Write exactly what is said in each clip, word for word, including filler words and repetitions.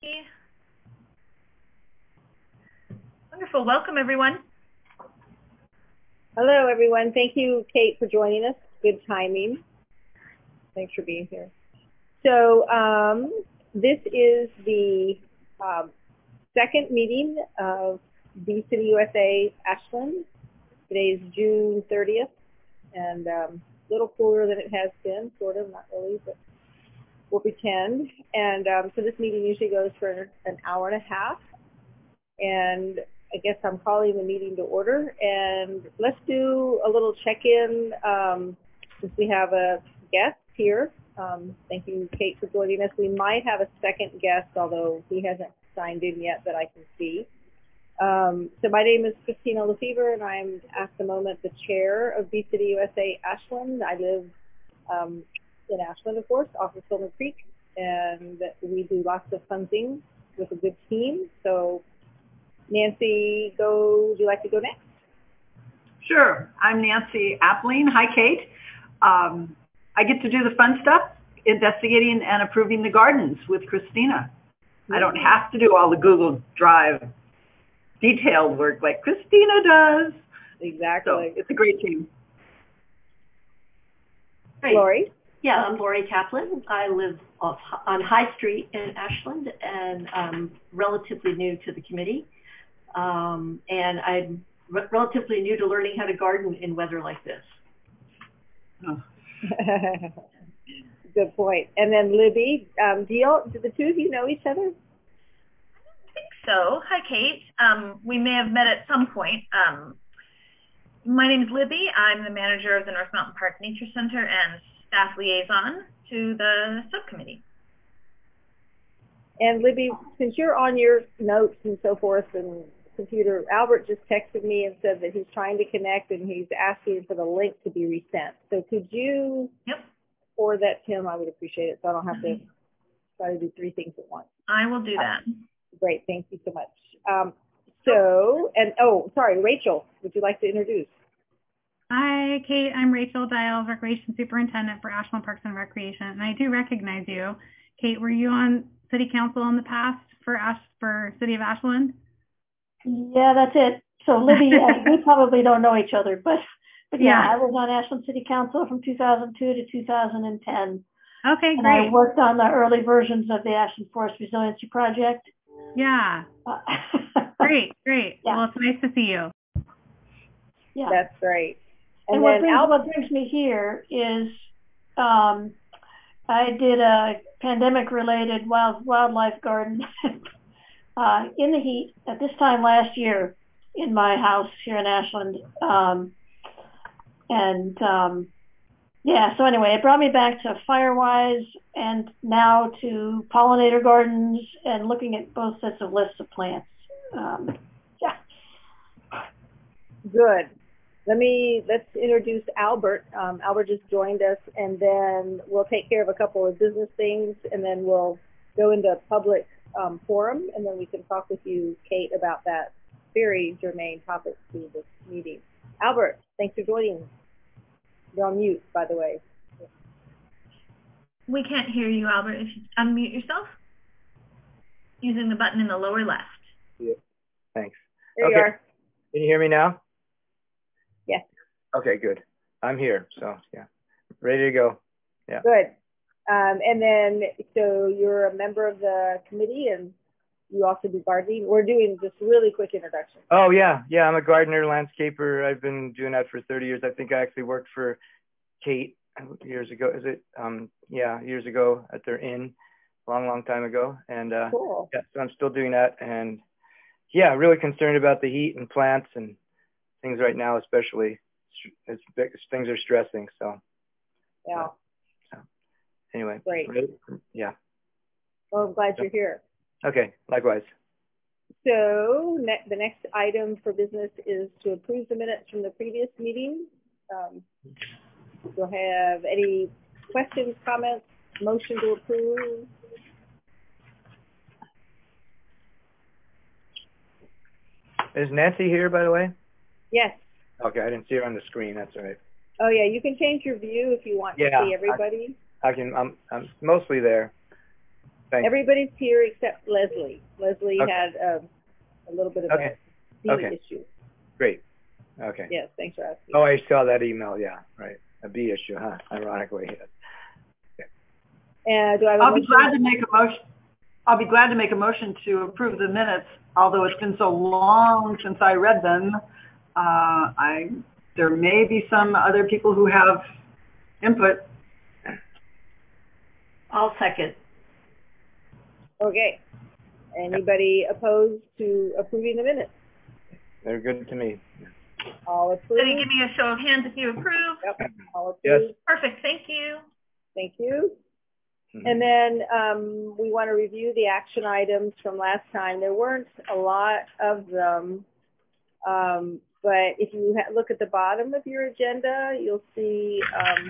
Wonderful. Welcome, everyone. Hello, everyone. Thank you, Kate, for joining us. Good timing. Thanks for being here. So um, this is the um, second meeting of Bee City U S A Ashland. Today is June thirtieth, and um, a little cooler than it has been, sort of, not really, but we'll pretend. And um, so this meeting usually goes for an hour and a half. And I guess I'm calling the meeting to order. And let's do a little check-in um, since we have a guest here. Um, thank you, Kate, for joining us. We might have a second guest, although he hasn't signed in yet that I can see. Um, so my name is Christina Lefevre, and I'm at the moment the chair of Bee City U S A Ashland. I live um, in Ashland, of course, off of Silver Creek, and we do lots of fun things with a good team. So Nancy, go, would you like to go next? Sure. I'm Nancy Appling. Hi, Kate. Um, I get to do the fun stuff, investigating and approving the gardens with Christina. Mm-hmm. I don't have to do all the Google Drive detailed work like Christina does. Exactly. So it's a great team. Great. Lori? Yeah, I'm Lori Kaplan. I live off, on High Street in Ashland, and I'm relatively new to the committee. Um, and I'm re relatively new to learning how to garden in weather like this. Oh. Good point. And then Libby, um, do, you, do the two of you know each other? I think so. Hi, Kate. Um, we may have met at some point. Um, my name is Libby. I'm the manager of the North Mountain Park Nature Center and staff liaison to the subcommittee. And Libby, since you're on your notes and so forth and computer, Albert just texted me and said that he's trying to connect and he's asking for the link to be resent. So could you yep. forward that to him? I would appreciate it, so I don't have to try to do three things at once. I will do that. Um, great, thank you so much. Um, so, and oh, sorry, Rachel, would you like to introduce? Hi, Kate. I'm Rachel Dial, Recreation Superintendent for Ashland Parks and Recreation, and I do recognize you. Kate, were you on City Council in the past for Ash for City of Ashland? Yeah, that's it. So Libby, uh, we probably don't know each other, but but yeah, yeah, I was on Ashland City Council from two thousand two to two thousand ten. Okay, and great. I worked on the early versions of the Ashland Forest Resiliency Project. Yeah. Uh, great, great. Yeah. Well, it's nice to see you. Yeah, that's great. And, and what, brings, what brings me here is um, I did a pandemic-related wild wildlife garden. Uh, in the heat at this time last year in my house here in Ashland. Um, and um, yeah, so anyway, it brought me back to Firewise and now to pollinator gardens and looking at both sets of lists of plants. Um, yeah. Good. Let me, let's introduce Albert. Um, Albert just joined us, and then we'll take care of a couple of business things, and then we'll go into public Um, forum, and then we can talk with you, Kate, about that very germane topic to this meeting. Albert, thanks for joining. You're on mute, by the way. We can't hear you, Albert. If you unmute yourself using the button in the lower left. Yeah. Thanks. There okay. you are. Can you hear me now? Yes. Okay, good. I'm here, so yeah, ready to go. Yeah. Good. Um, and then, so you're a member of the committee, and you also do gardening. We're doing just really quick introduction. Oh yeah, yeah. I'm a gardener, landscaper. I've been doing that for thirty years. I think I actually worked for Kate years ago. Is it? Um, yeah, years ago at their inn, long, long time ago. And uh, cool. Yeah, so I'm still doing that. And yeah, really concerned about the heat and plants and things right now, especially. It's, it's, things are stressing. So. Yeah. So, Anyway, great. Yeah. Well, I'm glad you're here. Okay, likewise. So ne the next item for business is to approve the minutes from the previous meeting. Um, you'll have any questions, comments, motion to approve? Is Nancy here, by the way? Yes. Okay, I didn't see her on the screen. That's all right. Oh yeah, you can change your view if you want yeah, to see everybody. I, I can. I'm. I'm mostly there. Thanks. Everybody's here except Leslie. Leslie Okay. had um, a little bit of Okay. a B Okay. issue. Great. Okay. Yes, thanks for asking. Oh, I saw that email. Yeah, right. A B issue, huh? Ironically. And do I have a I'll be motion? glad to make a motion. I'll be glad to make a motion to approve the minutes, although it's been so long since I read them. Uh, I there may be some other people who have input. I'll second. Okay. Anybody opposed to approving the minutes? They're good to me. All Can approved? you give me a show of hands if you approve? Yep. All Yes. approved. Perfect, thank you. Thank you. Mhm. And then um, we want to review the action items from last time. There weren't a lot of them, um, but if you ha look at the bottom of your agenda, you'll see um,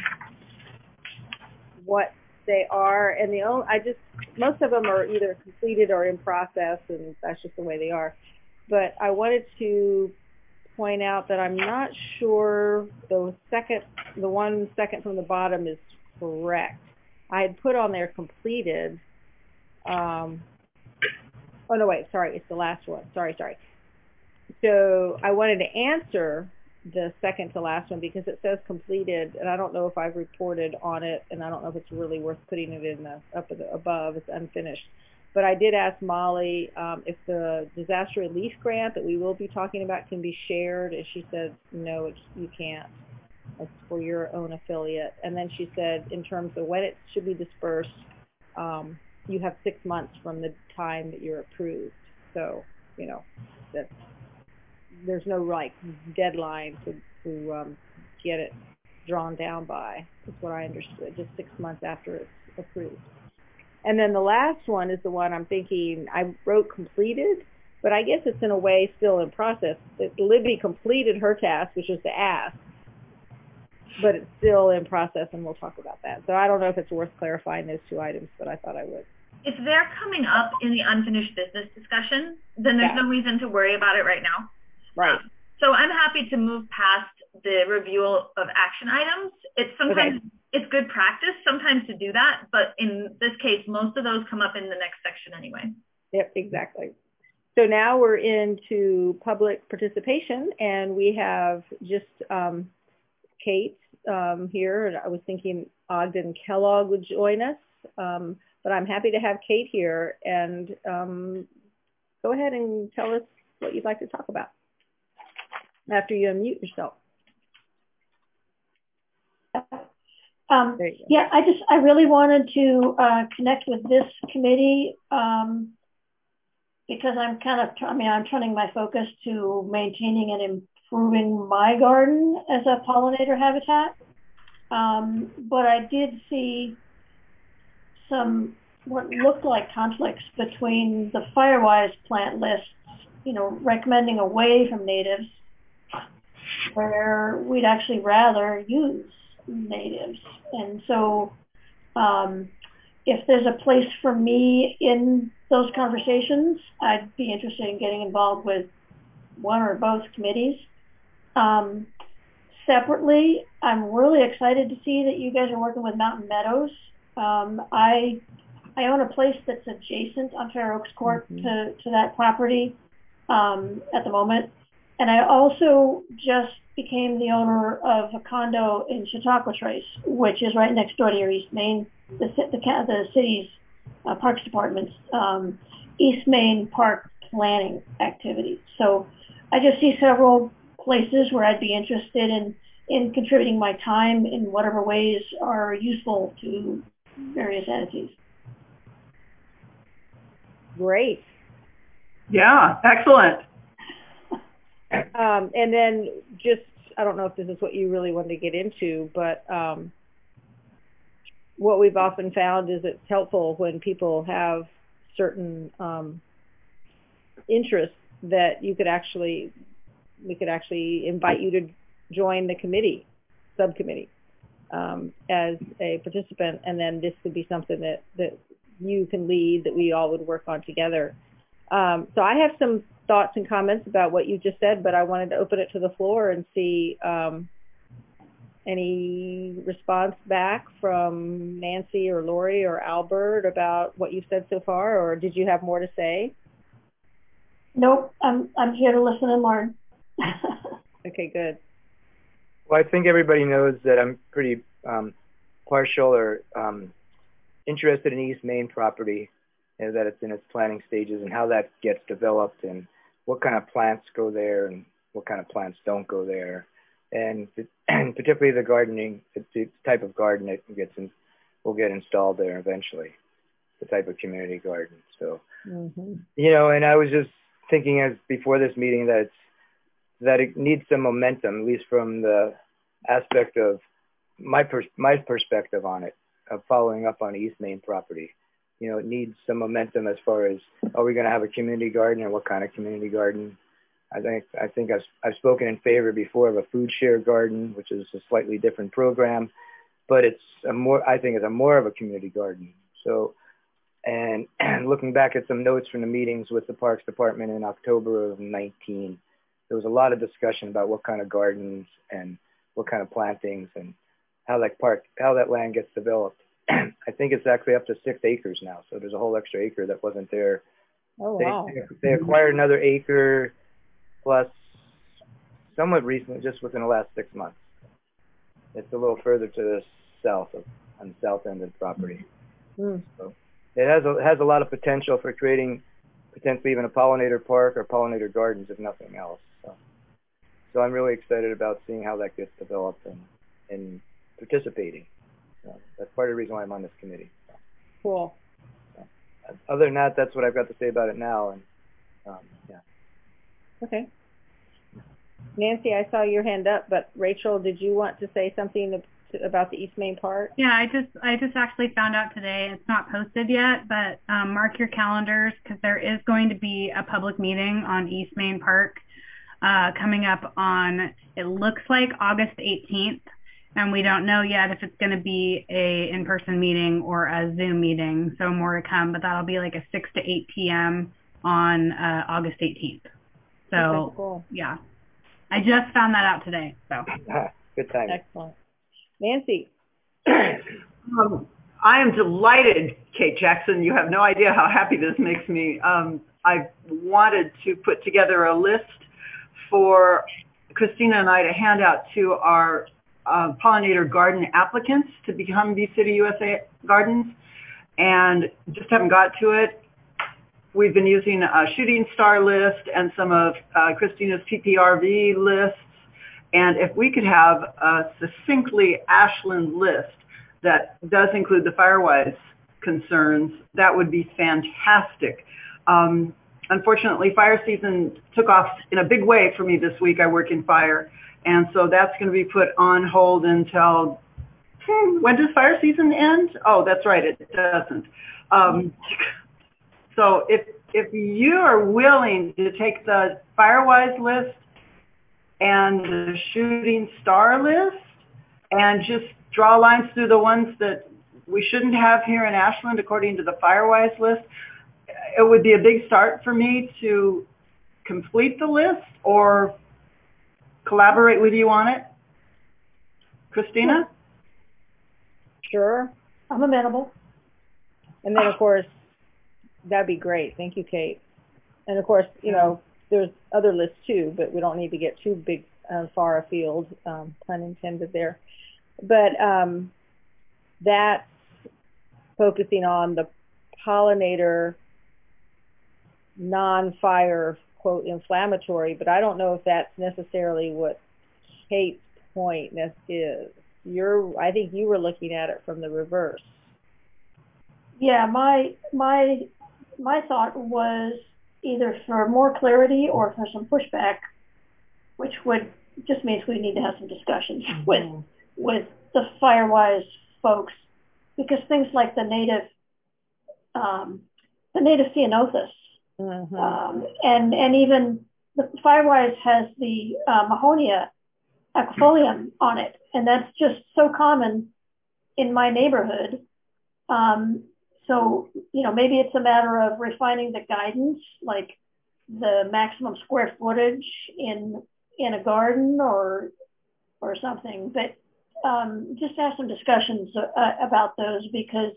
what they are. And the only, I just, most of them are either completed or in process, and that's just the way they are. But I wanted to point out that I'm not sure the second, the one second from the bottom is correct. I had put on there completed. Um, oh, no, wait, sorry, it's the last one. Sorry, sorry. So I wanted to answer the second to last one because it says completed, and I don't know if I've reported on it, and I don't know if it's really worth putting it in the up at the, above. It's unfinished. But I did ask Molly um, if the disaster relief grant that we will be talking about can be shared, and she said, no, it's, you can't. It's for your own affiliate. And then she said, in terms of when it should be dispersed, um, you have six months from the time that you're approved. So, you know, that's, there's no like deadline to, to um, get it drawn down by. That's what I understood, just six months after it's approved. And then the last one is the one I'm thinking, I wrote completed, but I guess it's in a way still in process. Libby completed her task, which is to ask, but it's still in process, and we'll talk about that. So I don't know if it's worth clarifying those two items, but I thought I would. If they're coming up in the unfinished business discussion, then there's Yeah. no reason to worry about it right now. Right. Um, so I'm happy to move past the review of action items. It's sometimes Okay. it's good practice sometimes to do that, but in this case, most of those come up in the next section anyway. Yep, exactly. So now we're into public participation, and we have just um, Kate um, here, and I was thinking Ogden Kellogg would join us, um, but I'm happy to have Kate here, and um, go ahead and tell us what you'd like to talk about after you unmute yourself. Um, There you go. yeah, I just, I really wanted to uh, connect with this committee um, because I'm kind of, I mean, I'm turning my focus to maintaining and improving my garden as a pollinator habitat. Um, but I did see some, what looked like conflicts between the Firewise plant lists, you know, recommending away from natives, where we'd actually rather use natives. And so um, if there's a place for me in those conversations, I'd be interested in getting involved with one or both committees. Um, separately, I'm really excited to see that you guys are working with Mountain Meadows. Um, I I own a place that's adjacent on Fair Oaks Court mm-hmm. to, to that property um, at the moment. And I also just became the owner of a condo in Chautauqua Trace, which is right next door to your East Main, the, the, the city's uh, Parks Department's um, East Main Park planning activity. So I just see several places where I'd be interested in, in contributing my time in whatever ways are useful to various entities. Great. Yeah, excellent. Um, and then just, I don't know if this is what you really wanted to get into, but um, what we've often found is it's helpful when people have certain um, interests that you could actually, we could actually invite you to join the committee, subcommittee, um, as a participant, and then this could be something that, that you can lead, that we all would work on together. Um, so I have some thoughts and comments about what you just said, but I wanted to open it to the floor and see um, any response back from Nancy or Lori or Albert about what you've said so far, or did you have more to say? Nope, I'm I'm here to listen and learn. Okay, good. Well, I think everybody knows that I'm pretty um, partial or um, interested in East Main property, and that it's in its planning stages and how that gets developed and what kind of plants go there and what kind of plants don't go there. And, and particularly the gardening, the type of garden that gets in, will get installed there eventually, the type of community garden. So, mm-hmm. you know, and I was just thinking as before this meeting that it's, that it needs some momentum, at least from the aspect of my pers- my perspective on it, of following up on East Main property. You know, it needs some momentum as far as, are we going to have a community garden and what kind of community garden? I think I think I've, I've spoken in favor before of a food share garden, which is a slightly different program, but it's a more, I think it's a more of a community garden. So, and, and looking back at some notes from the meetings with the Parks Department in October of nineteen, there was a lot of discussion about what kind of gardens and what kind of plantings and how that park, how that land gets developed. I think it's actually up to six acres now. So there's a whole extra acre that wasn't there. Oh, wow. They, they acquired another acre plus somewhat recently, just within the last six months. It's a little further to the south of, on the south end of the property. Mm. So it has a, has a lot of potential for creating potentially even a pollinator park or pollinator gardens, if nothing else. So, so I'm really excited about seeing how that gets developed and, and participating. So that's part of the reason why I'm on this committee. So. Cool. So, other than that, that's what I've got to say about it now. And um, yeah. Okay. Nancy, I saw your hand up, but Rachel, did you want to say something about the East Main Park? Yeah, I just I just actually found out today. It's not posted yet, but um, mark your calendars because there is going to be a public meeting on East Main Park uh, coming up on, it looks like August eighteenth, and we don't know yet if it's going to be a in-person meeting or a Zoom meeting, so more to come, but that'll be like a six to eight p m on uh, August eighteenth. So, okay, cool. Yeah, I just found that out today. So good time. Excellent. Nancy. um, I am delighted, Kate Jackson. You have no idea how happy this makes me. Um, I wanted to put together a list for Christina and I to hand out to our uh, pollinator garden applicants to become Bee City U S A Gardens, and just haven't got to it. We've been using a Shooting Star list and some of uh, Christina's P P R V lists. And if we could have a succinctly Ashland list that does include the Firewise concerns, that would be fantastic. Um, unfortunately, fire season took off in a big way for me this week. I work in fire. And so that's going to be put on hold until, hmm, when does fire season end? Oh, that's right, it doesn't. Um, so if, if you are willing to take the Firewise list and the Shooting Star list and just draw lines through the ones that we shouldn't have here in Ashland according to the Firewise list, it would be a big start for me to complete the list or collaborate with you on it. Christina? Sure. I'm amenable. And then, of course, that'd be great. Thank you, Kate. And, of course, you know, there's other lists, too, but we don't need to get too big, uh, far afield, um, pun intended there. But um, that's focusing on the pollinator non-fire, quote, inflammatory, but I don't know if that's necessarily what Kate's point is. You're, I think you were looking at it from the reverse. Yeah, my my my thought was either for more clarity or for some pushback, which would just means we need to have some discussions mm-hmm. with with the Firewise folks, because things like the native um, the native Ceanothus mm-hmm. um, and and even the Firewise has the uh, Mahonia aquifolium on it, and that's just so common in my neighborhood. Um, so, you know, maybe it's a matter of refining the guidance, like the maximum square footage in in a garden or or something. But um, just have some discussions uh, about those because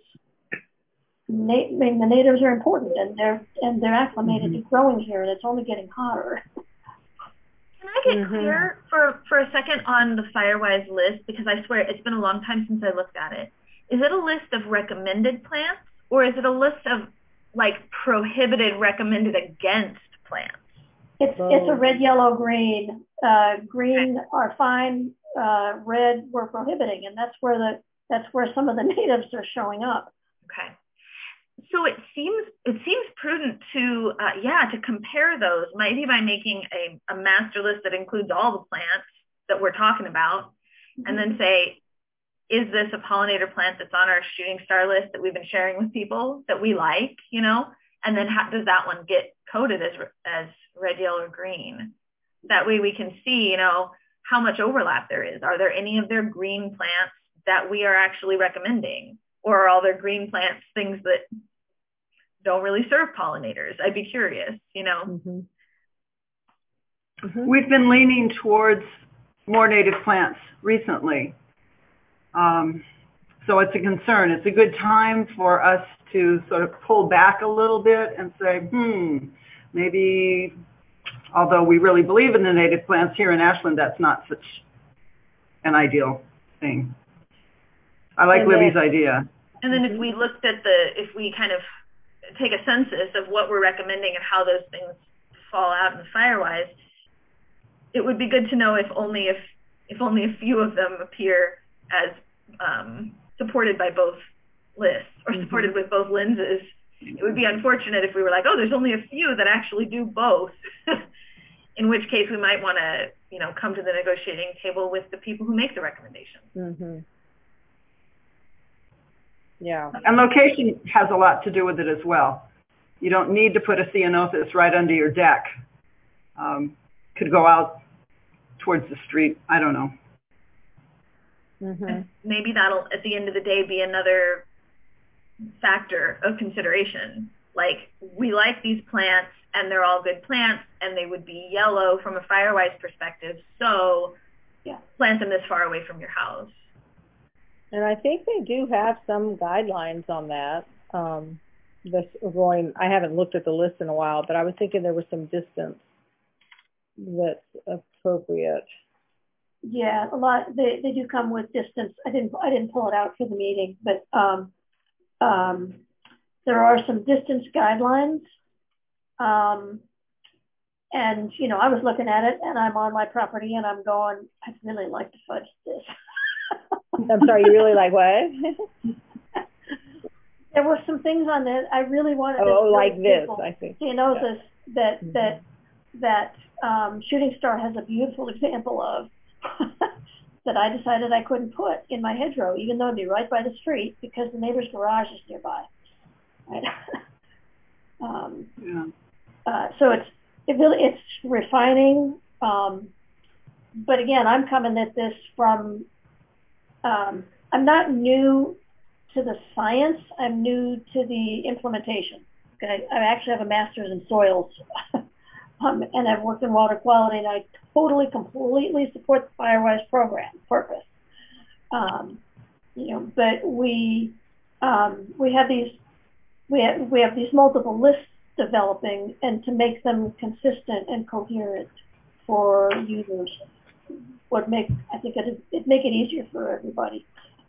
na I mean, the natives are important and they're and they're acclimated mm-hmm. to growing here, and it's only getting hotter. Can I get mm-hmm. clear for for a second on the Firewise list, because I swear it's been a long time since I looked at it. Is it a list of recommended plants, or is it a list of like prohibited, recommended against plants? It's oh. it's a red, yellow, green. Uh, green okay. are fine. Uh, red we're prohibiting, and that's where the that's where some of the natives are showing up. Okay. So it seems it seems prudent to uh, yeah to compare those, maybe by making a, a master list that includes all the plants that we're talking about, mm-hmm. and then say, is this a pollinator plant that's on our shooting star list that we've been sharing with people that we like, you know? And then how does that one get coded as as red, yellow, or green? That way we can see, you know, how much overlap there is. Are there any of their green plants that we are actually recommending? Or are all their green plants things that don't really serve pollinators? I'd be curious, you know. Mm-hmm. Mm-hmm. We've been leaning towards more native plants recently. Um, so it's a concern. It's a good time for us to sort of pull back a little bit and say, hmm, maybe, although we really believe in the native plants here in Ashland, that's not such an ideal thing. I like and Libby's then, idea. And then mm-hmm. if we looked at the, if we kind of take a census of what we're recommending and how those things fall out in Firewise, it would be good to know if only if if only a few of them appear as um, supported by both lists or mm-hmm. supported with both lenses. It would be unfortunate if we were like, oh, there's only a few that actually do both. In which case, we might want to, you know, come to the negotiating table with the people who make the recommendation. Mm-hmm. Yeah. And location has a lot to do with it as well. You don't need to put a ceanothus right under your deck. Um, could go out towards the street. I don't know. Mm-hmm. Maybe that'll, at the end of the day, be another factor of consideration. Like, we like these plants, and they're all good plants, and they would be yellow from a Firewise perspective, so yeah, plant them this far away from your house. And I think they do have some guidelines on that. Um, this going, I haven't looked at the list in a while, but I was thinking there was some distance that's appropriate. Yeah, a lot. They they do come with distance. I didn't I didn't pull it out for the meeting, but um, um, there are some distance guidelines. Um, and you know, I was looking at it, and I'm on my property, and I'm going, I'd really like to fudge this. I'm sorry, you really like what? There were some things on it I really wanted. Oh, to like this, people. I think. You know, yeah. this that mm-hmm. that that um, Shooting Star has a beautiful example of that I decided I couldn't put in my hedgerow, even though it'd be right by the street because the neighbor's garage is nearby. Right. um, yeah. uh, so it's it really it's refining. Um, but again, I'm coming at this from. Um, I'm not new to the science. I'm new to the implementation. Okay, I actually have a master's in soils, um, and I've worked in water quality, and I totally, completely support the Firewise program purpose. Um, you know, but we um, we have these we have we have these multiple lists developing, and to make them consistent and coherent for users would make I think it it make it easier for everybody.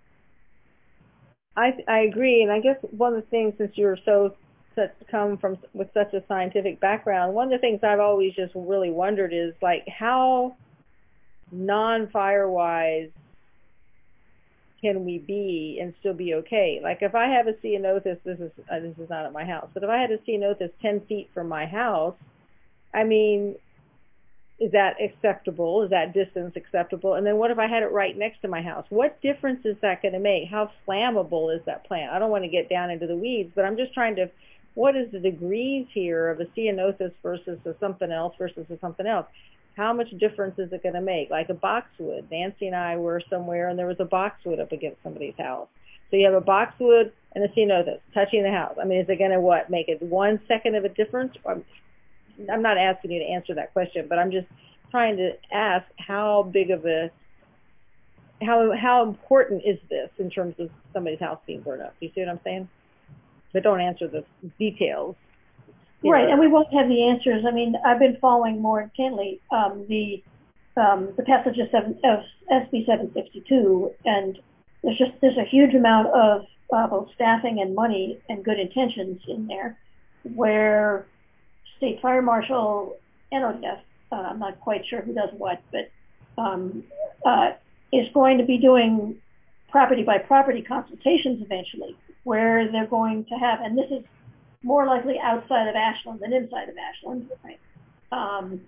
I I agree, and I guess one of the things, since you're so such come from with such a scientific background, one of the things I've always just really wondered is like how non-Firewise can we be and still be okay? Like if I have a ceanothus, this is uh, this is not at my house, but if I had a ceanothus ten feet from my house, I mean, is that acceptable? Is that distance acceptable? And then what if I had it right next to my house? What difference is that going to make? How flammable is that plant? I don't want to get down into the weeds, but I'm just trying to, what is the degrees here of a ceanothus versus a something else versus a something else? How much difference is it going to make? Like a boxwood. Nancy and I were somewhere, and there was a boxwood up against somebody's house. So you have a boxwood and a ceanothus touching the house. I mean, is it going to, what, make it one second of a difference? Or, I'm not asking you to answer that question, but I'm just trying to ask how big of a how how important is this in terms of somebody's house being burned up? You see what I'm saying? But don't answer the details. Right, know. and we won't have the answers. I mean, I've been following more intently um, the um, the passage of, seven, of S B seven sixty-two, and there's just there's a huge amount of uh, both staffing and money and good intentions in there, where state fire marshal and O D F, uh, I'm not quite sure who does what, but um, uh, is going to be doing property by property consultations eventually, where they're going to have, and this is more likely outside of Ashland than inside of Ashland, right? Um,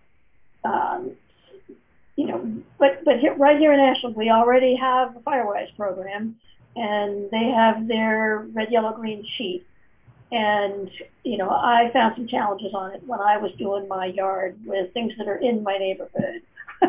um, you know, but but here, right here in Ashland, we already have a Firewise program, and they have their red, yellow, green sheet. And you know, I found some challenges on it when I was doing my yard with things that are in my neighborhood.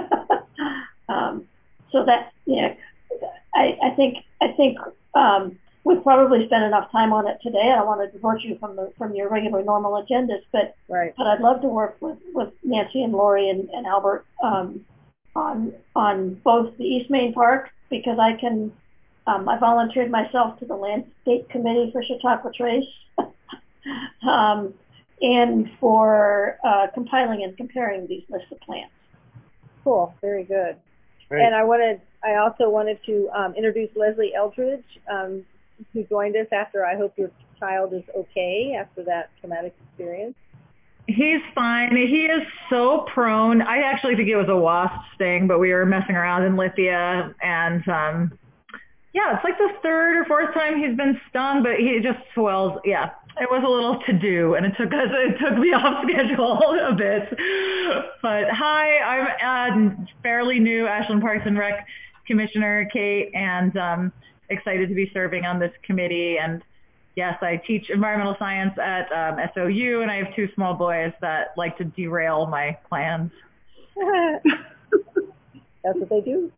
um, so that, yeah, I, I think I think. Um, We've probably spent enough time on it today. I don't want to divert you from the from your regular normal agendas, but right. but I'd love to work with, with Nancy and Lori and, and Albert um, on on both the East Main Park, because I can um, I volunteered myself to the Landscape Committee for Chautauqua Trace, um, and for uh, compiling and comparing these lists of plants. Cool, very good. Great. And I wanted I also wanted to um, introduce Leslie Eldridge. Um, who joined us after. I hope your child is okay after that traumatic experience. He's fine. He is so prone. I actually think it was a wasp sting, but we were messing around in Lithia, and um, yeah, it's like the third or fourth time he's been stung, but he just swells. Yeah, it was a little to do, and it took us, it took me off schedule a bit. But hi, I'm a fairly new Ashland Parks and Rec Commissioner, Kate, and um, excited to be serving on this committee. And yes, I teach environmental science at um, S O U, and I have two small boys that like to derail my plans. That's what they do.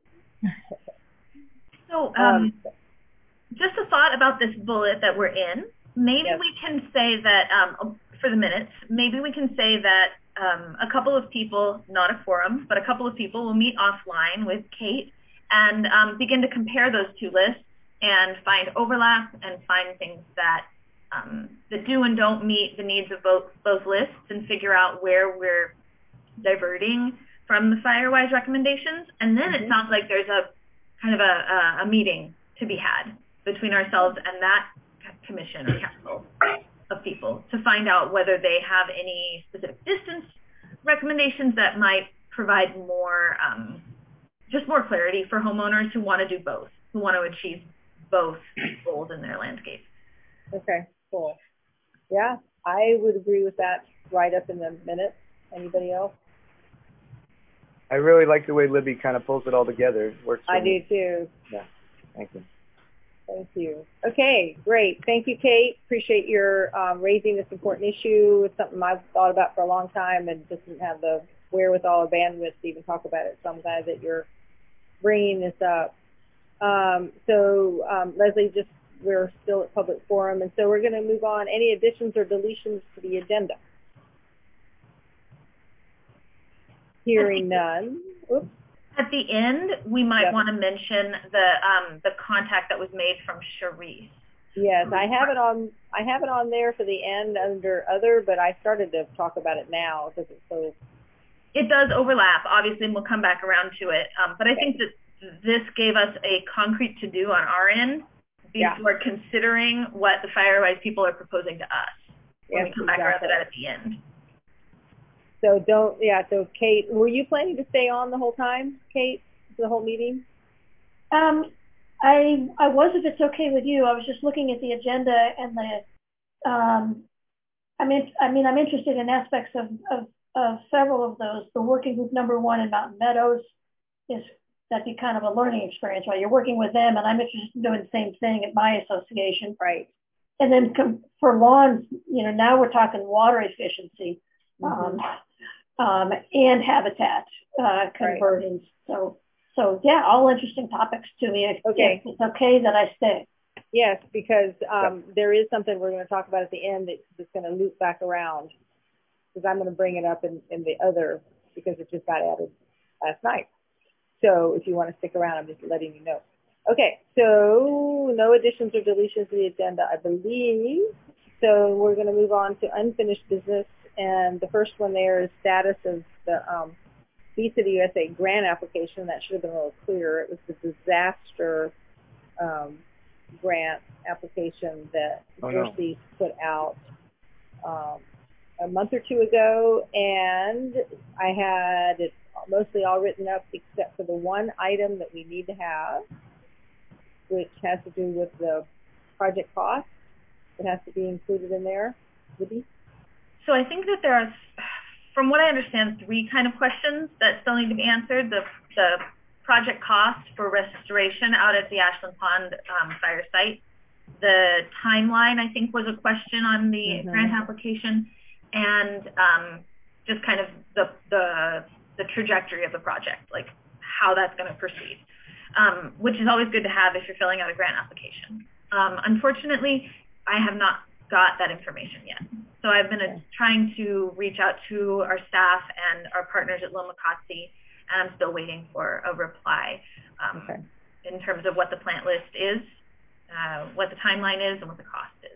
So um, just a thought about this bullet that we're in. Maybe yes. we can say that, um, for the minutes, maybe we can say that um, a couple of people, not a forum, but a couple of people will meet offline with Kate and um, begin to compare those two lists and find overlap and find things that um, that do and don't meet the needs of both both lists, and figure out where we're diverting from the Firewise recommendations. And then mm-hmm. it sounds like there's a kind of a, a meeting to be had between ourselves and that commission or council of people to find out whether they have any specific distance recommendations that might provide more, um, just more clarity for homeowners who want to do both, who want to achieve both goals in their landscape. Okay, cool. Yeah, I would agree with that right up in the minutes. Anybody else? I really like the way Libby kind of pulls it all together. It works for I me. do too. Yeah, thank you. Thank you. Okay, great. Thank you, Kate. Appreciate your um, raising this important issue. It's something I've thought about for a long time and just didn't have the wherewithal or bandwidth to even talk about it. So I'm glad that you're bringing this up. Um, so um, Leslie, just we're still at public forum, and so we're going to move on. Any additions or deletions to the agenda? Hearing none. Oops. At the end, we might yep. want to mention the um, the contact that was made from Cherise. Yes, I have it on. I have it on there for the end under other, but I started to talk about it now because it's so. It does overlap, obviously, and we'll come back around to it. Um, but I think that this gave us a concrete to-do on our end before yeah. considering what the Firewise people are proposing to us when yes, we come back exactly. around to that at the end. So don't, yeah, so Kate, were you planning to stay on the whole time, Kate, the whole meeting? Um, I I was, if it's okay with you. I was just looking at the agenda and the, um, I mean, I mean, I'm interested in aspects of, of, of several of those. The working group number one in Mountain Meadows is, that'd be kind of a learning experience, right? You're working with them, and I'm interested in doing the same thing at my association. Right. And then com- for lawns, you know, now we're talking water efficiency. Mm-hmm. Um, Um, and habitat uh, conversions. Right. So, so yeah, all interesting topics to me. Okay. It's okay that I stay. Yes, because um, yep. there is something we're going to talk about at the end that's going to loop back around, because I'm going to bring it up in, in the other, because it just got added last night. So if you want to stick around, I'm just letting you know. Okay, so no additions or deletions to the agenda, I believe. So we're going to move on to unfinished business. And the first one there is status of the um, B City U S A grant application. That should have been a little clearer. It was the disaster um, grant application that Oh, no. Dorsey put out um, a month or two ago. And I had it mostly all written up except for the one item that we need to have, which has to do with the project cost. It has to be included in there. Libby? So I think that there are, from what I understand, three kind of questions that still need to be answered. The, the project cost for restoration out at the Ashland Pond um, fire site. The timeline, I think, was a question on the Mm-hmm. grant application, and um, just kind of the, the, the trajectory of the project, like how that's going to proceed, um, which is always good to have if you're filling out a grant application. Um, unfortunately, I have not got that information yet. So I've been uh, trying to reach out to our staff and our partners at Loma Katsi, and I'm still waiting for a reply um, Okay. in terms of what the plant list is, uh, what the timeline is, and what the cost is.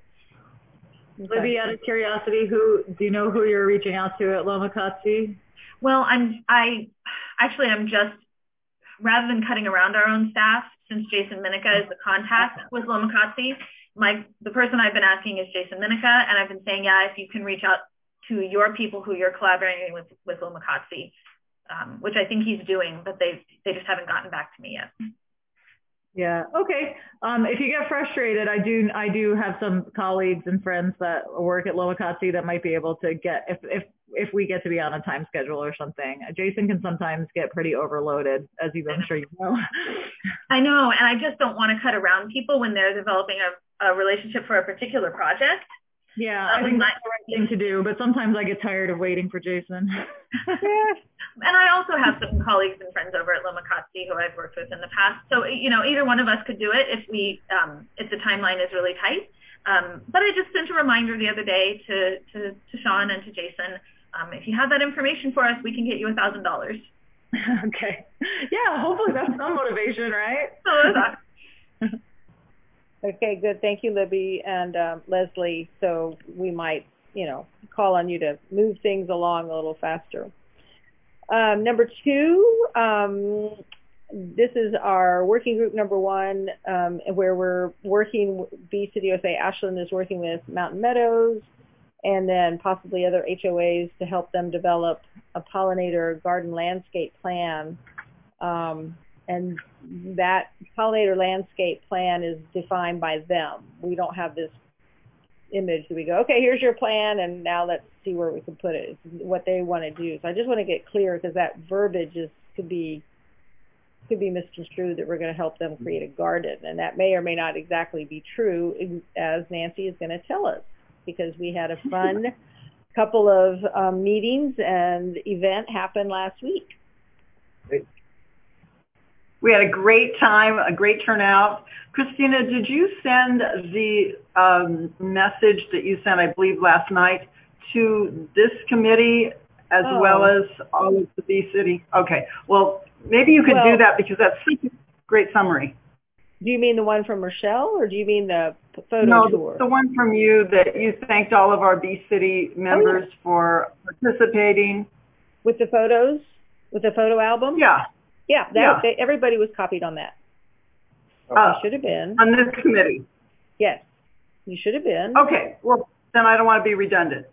Okay. Libby, out of curiosity, who do you know who you're reaching out to at Loma Katsi? Well, I'm I actually I'm just rather than cutting around our own staff, since Jason Minica is the contact with Loma Katsi, my the person I've been asking is Jason Minica, and I've been saying, yeah, if you can reach out to your people who you're collaborating with with Loma Katsi, um, which I think he's doing, but they they just haven't gotten back to me yet. Yeah. Okay. Um, if you get frustrated, I do I do have some colleagues and friends that work at Loma Katsi that might be able to get if if if we get to be on a time schedule or something. Jason can sometimes get pretty overloaded, as you I'm sure you know. I know, and I just don't want to cut around people when they're developing a, a relationship for a particular project. Yeah, um, I think that's the right thing to do, but sometimes I get tired of waiting for Jason. And I also have some colleagues and friends over at Loma Katsi who I've worked with in the past. So, you know, either one of us could do it if we, um, if the timeline is really tight. Um, but I just sent a reminder the other day to, to, to Sean and to Jason. Um, if you have that information for us, we can get you a thousand dollars. Okay. Yeah, hopefully that's some motivation, right? So is that. Okay, good. Thank you, Libby and um, Leslie. So we might, you know, call on you to move things along a little faster. Um, number two, um, this is our working group number one, um, where we're working, B City U S A Ashland is working with Mountain Meadows and then possibly other H O As to help them develop a pollinator garden landscape plan. Um, and that pollinator landscape plan is defined by them. We don't have this image that we go, okay, here's your plan, and now let's see where we can put it. It's what they want to do. So I just want to get clear because that verbiage is could be could be misconstrued that we're going to help them create a garden, and that may or may not exactly be true, as Nancy is going to tell us, because we had a fun couple of um, meetings and event happen last week. We had a great time, a great turnout. Christina, did you send the um, message that you sent, I believe, last night to this committee as oh. well as all of the B City? Okay. Well, maybe you could well, do that because that's such a great summary. Do you mean the one from Rochelle, or do you mean the photo no, tour? No, the one from you that you thanked all of our B City members oh, yeah. for participating. With the photos? With the photo album? Yeah. Yeah, that, yeah. They, everybody was copied on that. Uh, you should have been. On this committee? Yes, you should have been. Okay, well, then I don't want to be redundant.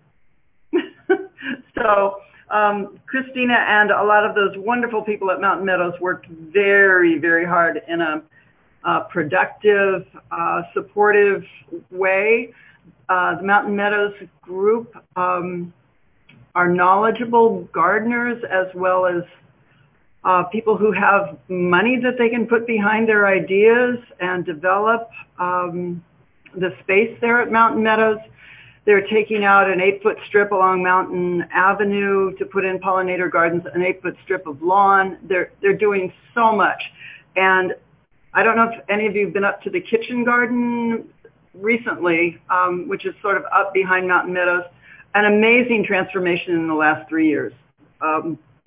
so, um, Christina and a lot of those wonderful people at Mountain Meadows worked very, very hard in a, a productive, uh, supportive way. Uh, the Mountain Meadows group um, are knowledgeable gardeners as well as Uh, people who have money that they can put behind their ideas and develop um, the space there at Mountain Meadows. They're taking out an eight-foot strip along Mountain Avenue to put in pollinator gardens, an eight-foot strip of lawn. They're, they're doing so much. And I don't know if any of you have been up to the kitchen garden recently, um, which is sort of up behind Mountain Meadows. An amazing transformation in the last three years. Um,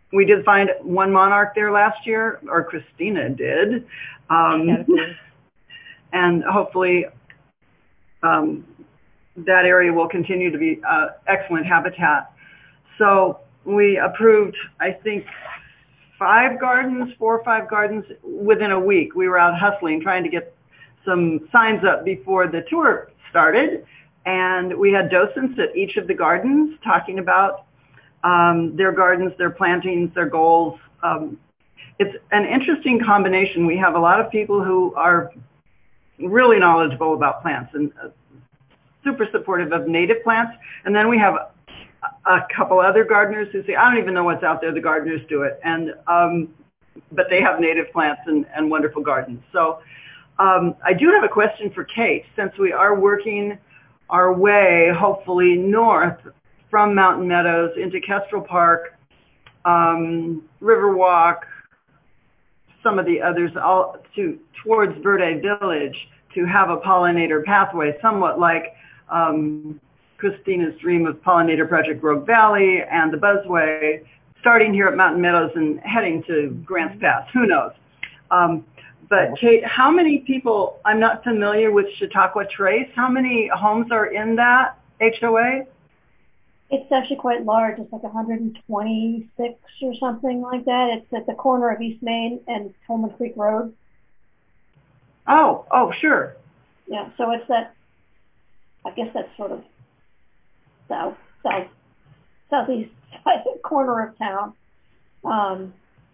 we did find one monarch there last year, or Christina did. Um, and hopefully um, that area will continue to be uh, excellent habitat. So we approved, I think, five gardens, four or five gardens within a week. We were out hustling, trying to get some signs up before the tour started. And we had docents at each of the gardens talking about um, their gardens, their plantings, their goals. Um, it's an interesting combination. We have a lot of people who are really knowledgeable about plants and uh, super supportive of native plants. And then we have a couple other gardeners who say, I don't even know what's out there, the gardeners do it. And, um, but they have native plants and, and wonderful gardens. So um, I do have a question for Kate, since we are working our way, hopefully, north from Mountain Meadows into Kestrel Park, um, Riverwalk, some of the others, all to towards Verde Village, to have a pollinator pathway, somewhat like um, Christina's dream of Pollinator Project Rogue Valley and the Buzzway, starting here at Mountain Meadows and heading to Grants Pass. Who knows? Um, but Kate, how many people, I'm not familiar with Chautauqua Trace, how many homes are in that H O A? It's actually quite large. It's like one hundred twenty-six or something like that. It's at the corner of East Main and Tolman Creek Road. Oh, oh, sure. Yeah, so it's that, I guess that's sort of south, south, southeast corner of town. Um,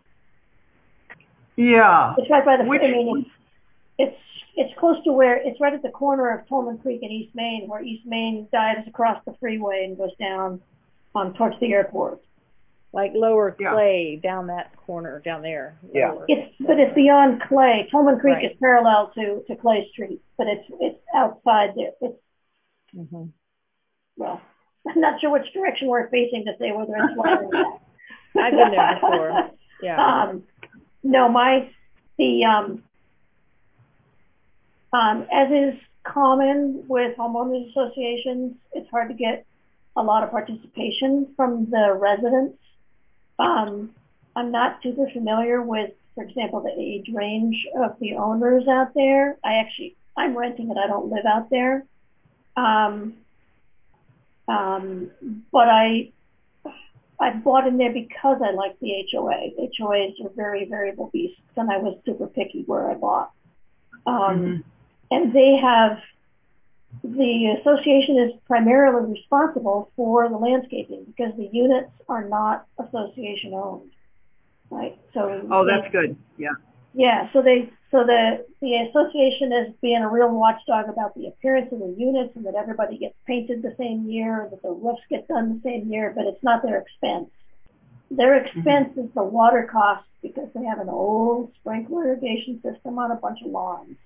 yeah. It's right by the, Which, I mean, it's, it's, it's close to where, it's right at the corner of Tolman Creek and East Main, where East Main dives across the freeway and goes down um, towards the airport. Like Lower Clay, yeah. down that corner, down there. Yeah. Lower. It's, but it's beyond Clay. Tolman Creek Right. is parallel to, to Clay Street, but it's, it's outside there. It's, Mm-hmm. well, I'm not sure which direction we're facing to say whether it's one or not. I've been there before. Yeah. Um, no, my, the, um, um, as is common with homeowners associations, it's hard to get a lot of participation from the residents. Um, I'm not super familiar with, for example, the age range of the owners out there. I actually, I'm renting it. I don't live out there. Um, um, but I, I bought in there because I like the H O A. H O As are very variable beasts, and I was super picky where I bought. Um, Mm-hmm. And they have, the association is primarily responsible for the landscaping because the units are not association owned, right? So Oh, they, that's good. Yeah. yeah, so they, so the, the association is being a real watchdog about the appearance of the units and that everybody gets painted the same year, that the roofs get done the same year, but it's not their expense. Their expense mm-hmm. is the water cost because they have an old sprinkler irrigation system on a bunch of lawns.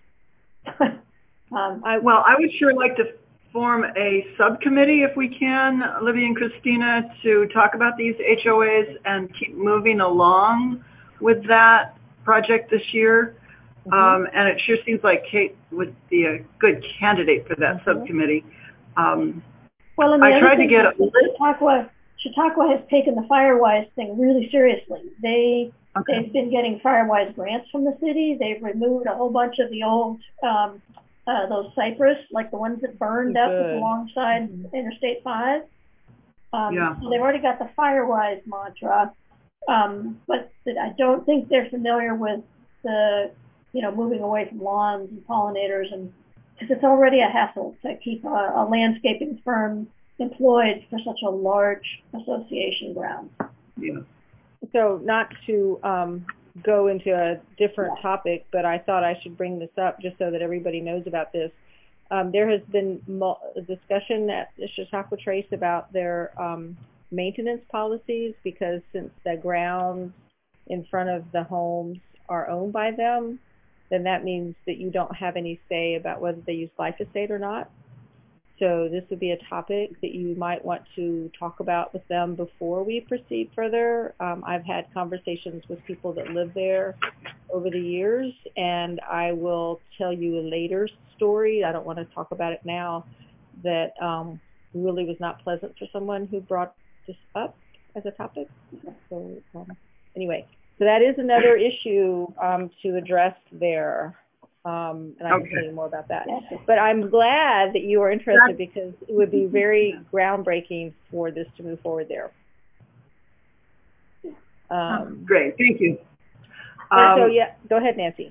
um, I, well, I would sure like to form a subcommittee if we can, Libby and Christina, to talk about these H O As and keep moving along with that project this year. Mm-hmm. Um, and it sure seems like Kate would be a good candidate for that mm-hmm. subcommittee. Um, well, and I tried to get a Chautauqua, Chautauqua has taken the Firewise thing really seriously. They okay. They've been getting Firewise grants from the city. They've removed a whole bunch of the old um, uh, those cypress, like the ones that burned good. up alongside mm-hmm. Interstate five. Um, yeah. So they've already got the Firewise mantra, um, but I don't think they're familiar with the, you know, moving away from lawns and pollinators, and because it's already a hassle to keep a, a landscaping firm employed for such a large association ground. Yeah. So not to um, go into a different yeah. topic, but I thought I should bring this up just so that everybody knows about this. Um, there has been a discussion at the Chautauqua Trace about their um, maintenance policies, because since the grounds in front of the homes are owned by them, then that means that you don't have any say about whether they use glyphosate or not. So this would be a topic that you might want to talk about with them before we proceed further. Um, I've had conversations with people that live there over the years, and I will tell you a later story. I don't want to talk about it now. That um, really was not pleasant for someone who brought this up as a topic. So um, anyway, so that is another issue um, to address there. Um, and I can Okay. tell you more about that. But I'm glad that you are interested because it would be very groundbreaking for this to move forward there. Um, Great, thank you. and so, Um, yeah, go ahead, Nancy.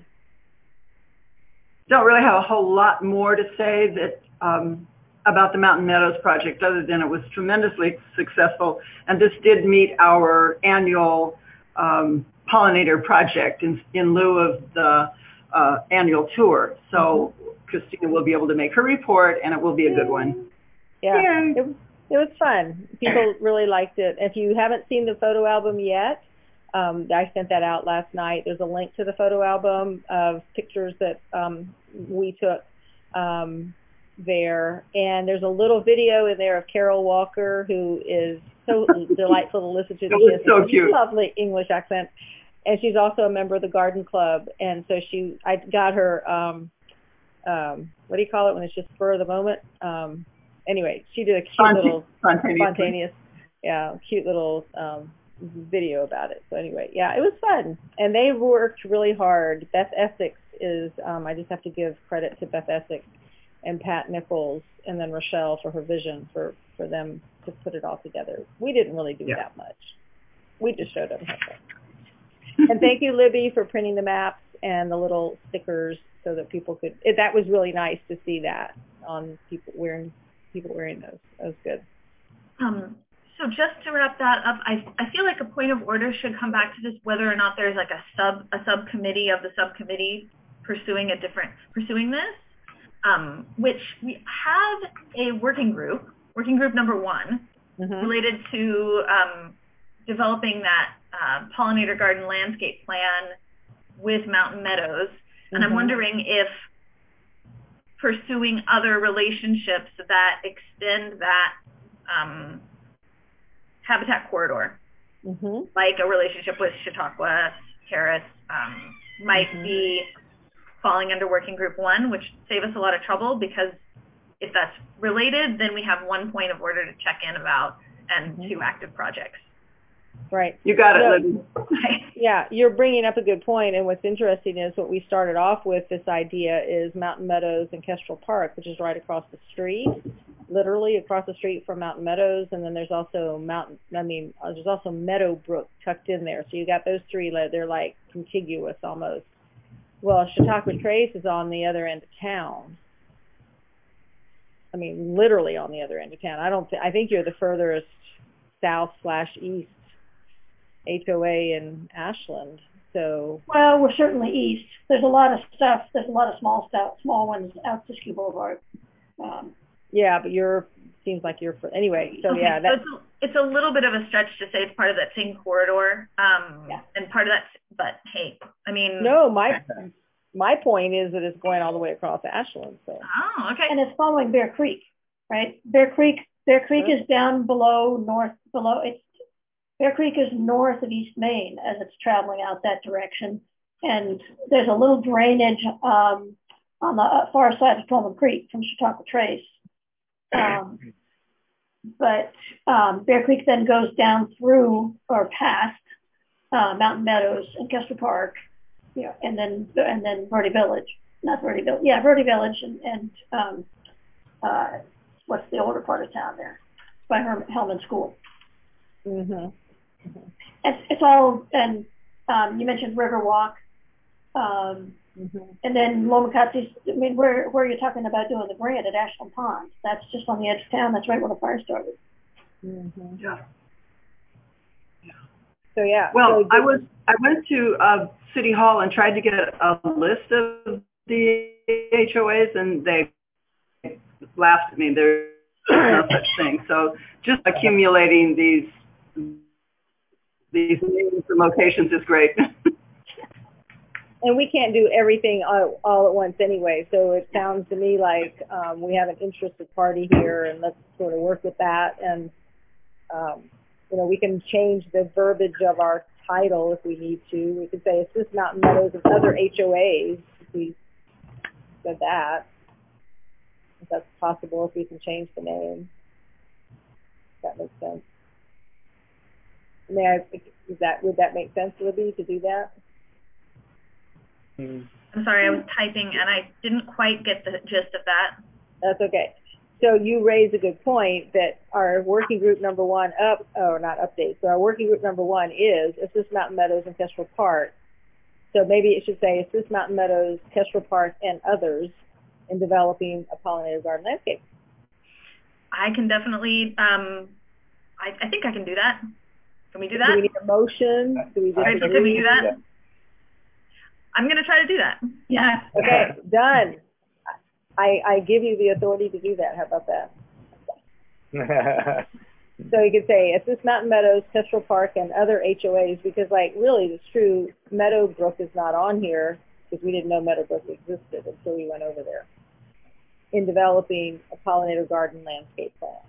Don't really have a whole lot more to say that um, about the Mountain Meadows project other than it was tremendously successful. And this did meet our annual um, pollinator project in, in lieu of the uh, annual tour. So mm-hmm. Christina will be able to make her report and it will be a good one. Yeah, it, it was fun. People really liked it. If you haven't seen the photo album yet, um, I sent that out last night. There's a link to the photo album of pictures that um, we took um, there. And there's a little video in there of Carol Walker, who is so delightful to listen to. It was so cute. Lovely English accent. And she's also a member of the Garden Club. And so she, I got her, um, um, what do you call it when it's just spur of the moment? Um, anyway, she did a cute Spontan- little spontaneous, yeah, cute little um, video about it. So anyway, yeah, it was fun. And they worked really hard. Beth Essex is, um, I just have to give credit to Beth Essex and Pat Nichols and then Rochelle for her vision for, for them to put it all together. We didn't really do yeah. that much. We just showed up. And thank you, Libby, for printing the maps and the little stickers so that people could, it, that was really nice to see that on people wearing, people wearing those. That was good. Um, so just to wrap that up, I, I feel like a point of order should come back to this, whether or not there's like a sub, a subcommittee of the subcommittee pursuing a different, pursuing this, um, which we have a working group, working group number one, mm-hmm. related to um, developing that Uh, pollinator garden landscape plan with Mountain Meadows. And mm-hmm. I'm wondering if pursuing other relationships that extend that um, habitat corridor, mm-hmm. like a relationship with Chautauqua, Harris, um, might mm-hmm. be falling under working group one, which save us a lot of trouble because if that's related, then we have one point of order to check in about and mm-hmm. two active projects. Right. You got it, so, Libby. Yeah, you're bringing up a good point, and what's interesting is what we started off with, this idea is Mountain Meadows and Kestrel Park, which is right across the street, literally across the street from Mountain Meadows, and then there's also Mountain, I mean, there's also Meadowbrook tucked in there, so you got those three, they're like contiguous almost. Well, Chautauqua Trace is on the other end of town. I mean, literally on the other end of town. I don't, th- I think you're the furthest south slash east H O A in Ashland. So well, we're certainly east. There's a lot of stuff. There's a lot of small stuff, small ones out Siskiyou Boulevard. Um, yeah, but you're seems like you're for anyway. So okay, yeah, so it's a, it's a little bit of a stretch to say it's part of that same corridor. Um, yeah. And part of that, but hey, I mean. No, my my point is that it's going all the way across Ashland. So. Oh, okay. And it's following Bear Creek, right? Bear Creek. Bear Creek sure. is down below, north below. It's Bear Creek is north of East Main as it's traveling out that direction. And there's a little drainage um, on the far side of Tolman Creek from Chautauqua Trace. Um, but um, Bear Creek then goes down through or past uh, Mountain Meadows and Kestrel Park, you know, and then and then Verde Village. Not Verde Village, yeah, Verde Village and, and um, uh, what's the older part of town there? It's by Herman, Hellman School. Mm-hmm. It's, it's all, and um, you mentioned Riverwalk, um, mm-hmm. and then Lomacatsi. I mean, where where you're talking about doing the grant at Ashland Pond? That's just on the edge of town. That's right where the fire started. Mm-hmm. Yeah. Yeah. So yeah. Well, so I was I went to uh, City Hall and tried to get a list of the H O As, and they laughed at me. There's no such thing. So just accumulating these. These names and locations is great. And we can't do everything all, all at once anyway, so it sounds to me like um, we have an interested party here, and let's sort of work with that. And, um, you know, we can change the verbiage of our title if we need to. We could say Assist Mountain Meadows and other H O As, if we said that. If that's possible, if we can change the name. If that makes sense. May I, is that, would that make sense, Libby, to do that? Mm. I'm sorry, I was typing and I didn't quite get the gist of that. That's okay. So you raise a good point that our working group number one up, or not update, so our working group number one is Assist Mountain Meadows and Kestrel Park. So maybe it should say Assist Mountain Meadows, Kestrel Park, and others in developing a pollinator garden landscape. I can definitely, um, I, I think I can do that. Can we do that? Do we need a motion? Do we just Rachel, can we do that? I'm going to try to do that. Yeah. Okay, done. I, I give you the authority to do that. How about that? So you could say Assist Mountain Meadows, Kestrel Park, and other H O As, because, like, really, it's true, Meadowbrook is not on here because we didn't know Meadowbrook existed until we went over there in developing a pollinator garden landscape plan.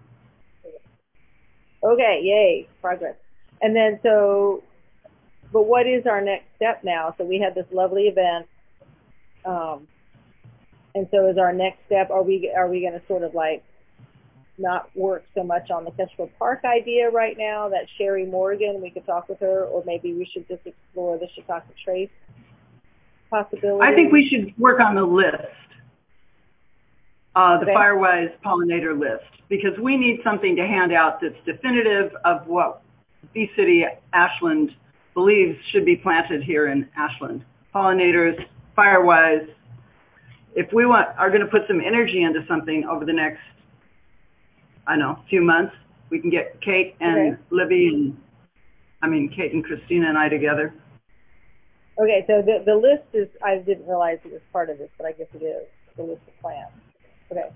Okay, yay, progress. And then so, but what is our next step now? So we had this lovely event, um, and so is our next step, are we, are we going to sort of like not work so much on the Kestrel Park idea right now, that Sherry Morgan, we could talk with her, or maybe we should just explore the Chautauqua Trace possibility? I think we should work on the list, uh, the Okay. Firewise pollinator list, because we need something to hand out that's definitive of what Bee City Ashland believes should be planted here in Ashland. Pollinators, Firewise. If we want, are going to put some energy into something over the next, I don't know, few months, we can get Kate and Okay. Libby and, I mean, Kate and Christina and I together. Okay, so the, the list is, I didn't realize it was part of this, but I guess it is, the list of plans. Okay.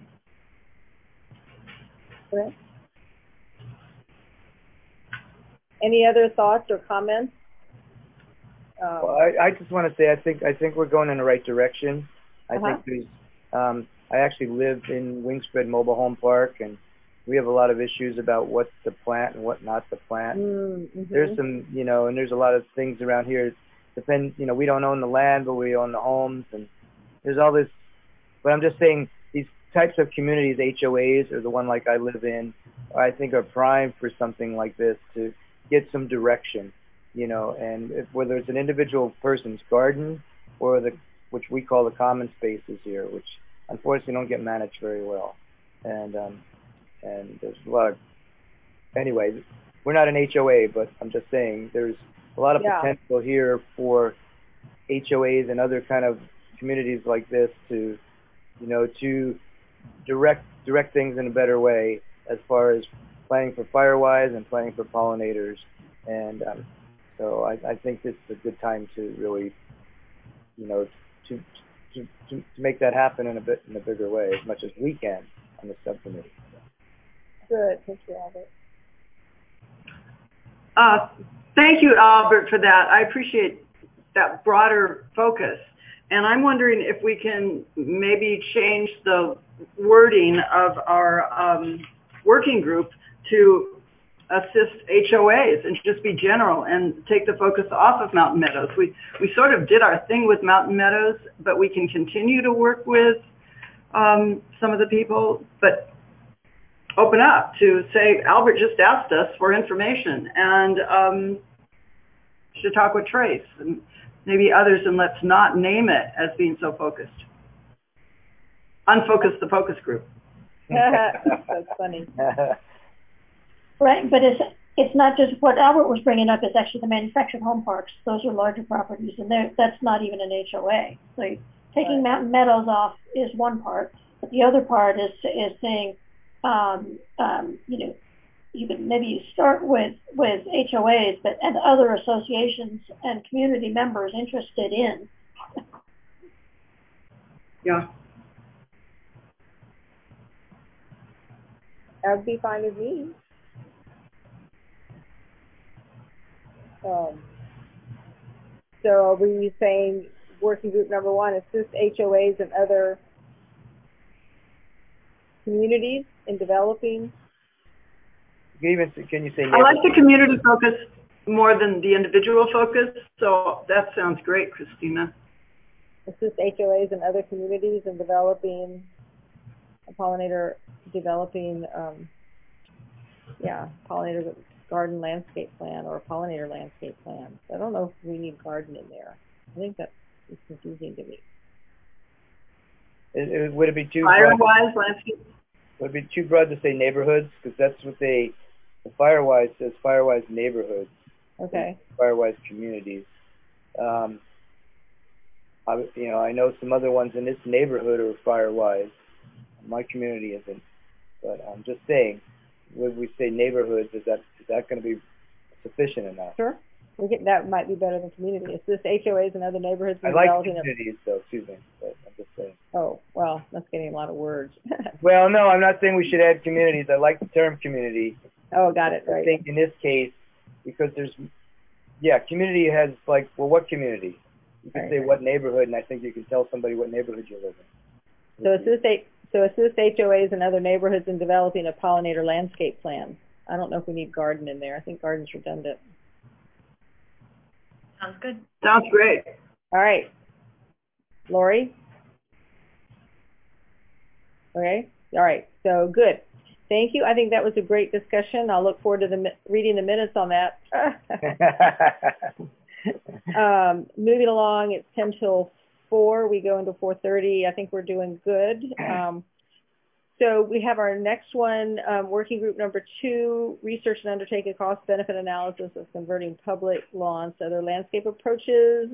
Okay. Any other thoughts or comments? Um, Well, I, I just want to say I think I think we're going in the right direction. I Uh-huh. think there's. Um, I actually live in Wingspread Mobile Home Park, and we have a lot of issues about what to plant and what not to plant. mm-hmm. There's some, you know, and there's a lot of things around here. Depend, you know, we don't own the land, but we own the homes, and there's all this. But I'm just saying these types of communities, H O As, or the one like I live in, I think are primed for something like this to get some direction, you know, and if, whether it's an individual person's garden or the, which we call the common spaces here, which unfortunately don't get managed very well. And, um, and there's a lot of, anyway, we're not an H O A, but I'm just saying there's a lot of Yeah. potential here for H O As and other kind of communities like this to, you know, to direct, direct things in a better way as far as planning for Firewise and planning for pollinators. And um, so I, I think this is a good time to really, you know, to, to, to, to make that happen in a bit, in a bigger way, as much as we can on the subcommittee. Good, thank you, Albert. Uh, thank you, Albert, for that. I appreciate that broader focus. And I'm wondering if we can maybe change the wording of our um, working group to assist H O As and just be general and take the focus off of Mountain Meadows. We, we sort of did our thing with Mountain Meadows, but we can continue to work with um, some of the people, but open up to say, Albert just asked us for information, and um, Chautauqua Trace, and maybe others, and let's not name it as being so focused. Unfocus the focus group. That's funny. Right, but it's it's not just what Albert was bringing up. It's actually the manufactured home parks. Those are larger properties, and they're- that's not even an H O A. So taking Right. Mountain Meadows off is one part, but the other part is is saying, um, um, you know, you could maybe start with with H O As, but and other associations and community members interested in. Yeah. That would be fine with me. Um, so are we saying working group number one, assist H O As and other communities in developing? Even, can you say? I like the community focus more than the individual focus, so that sounds great, Christina. Assist H O As and other communities in developing a pollinator, developing, um, yeah, pollinator garden landscape plan or a pollinator landscape plan. I don't know if we need garden in there. I think that's confusing to me. It, it, would it be too Firewise landscape? Would it be too broad to say neighborhoods? Because that's what they, the Firewise says Firewise neighborhoods. Okay. Firewise communities. Um, I, you know, I know some other ones in this neighborhood are Firewise. My community isn't. But I'm just saying, when we say neighborhoods, is that is that going to be sufficient enough? Sure. We get, that might be better than community. Is this H O As and other neighborhoods? I like communities, though, excuse me, but I'm just saying. Oh, well, that's getting a lot of words. Well, no, I'm not saying we should add communities. I like the term community. Oh, got it, right. I think in this case, because there's, yeah, community has like, well, what community? You can right. say what neighborhood, and I think you can tell somebody what neighborhood you live in. So assist, so assist H O As and other neighborhoods in developing a pollinator landscape plan. I don't know if we need garden in there. I think garden's redundant. Sounds good. Sounds great. All right. Lori? Okay. All right. So good. Thank you. I think that was a great discussion. I'll look forward to the reading the minutes on that. um, moving along, it's ten till four. We go into four thirty. I think we're doing good. Um, so we have our next one, um, working group number two, research and undertake a cost-benefit analysis of converting public lawns to other landscape approaches.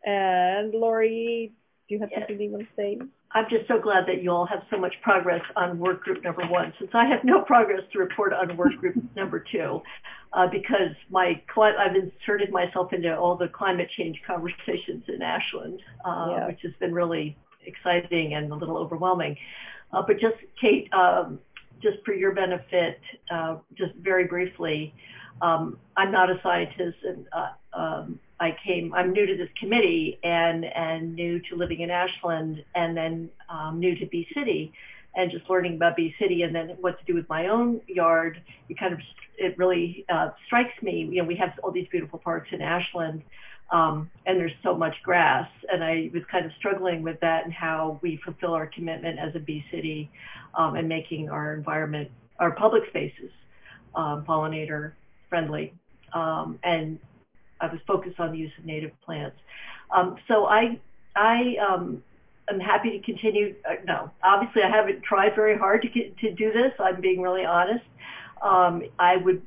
And Lori, do you have yes. something you want to say? I'm just so glad that you all have so much progress on work group number one, since I have no progress to report on work group number two, uh, because my I've inserted myself into all the climate change conversations in Ashland, uh, yeah. which has been really exciting and a little overwhelming. Uh, but just, Kate, um, just for your benefit, uh, just very briefly, um, I'm not a scientist, and uh, um, I came, I'm new to this committee and, and new to living in Ashland, and then um, new to Bee City, and just learning about Bee City and then what to do with my own yard. It kind of, it really uh, strikes me, you know, we have all these beautiful parks in Ashland, um, and there's so much grass, and I was kind of struggling with that and how we fulfill our commitment as a Bee City um, and making our environment, our public spaces, um, pollinator friendly, um, and I was focused on the use of native plants. Um, so I, I um, am happy to continue. Uh, no, obviously I haven't tried very hard to get, to do this. I'm being really honest. Um, I would,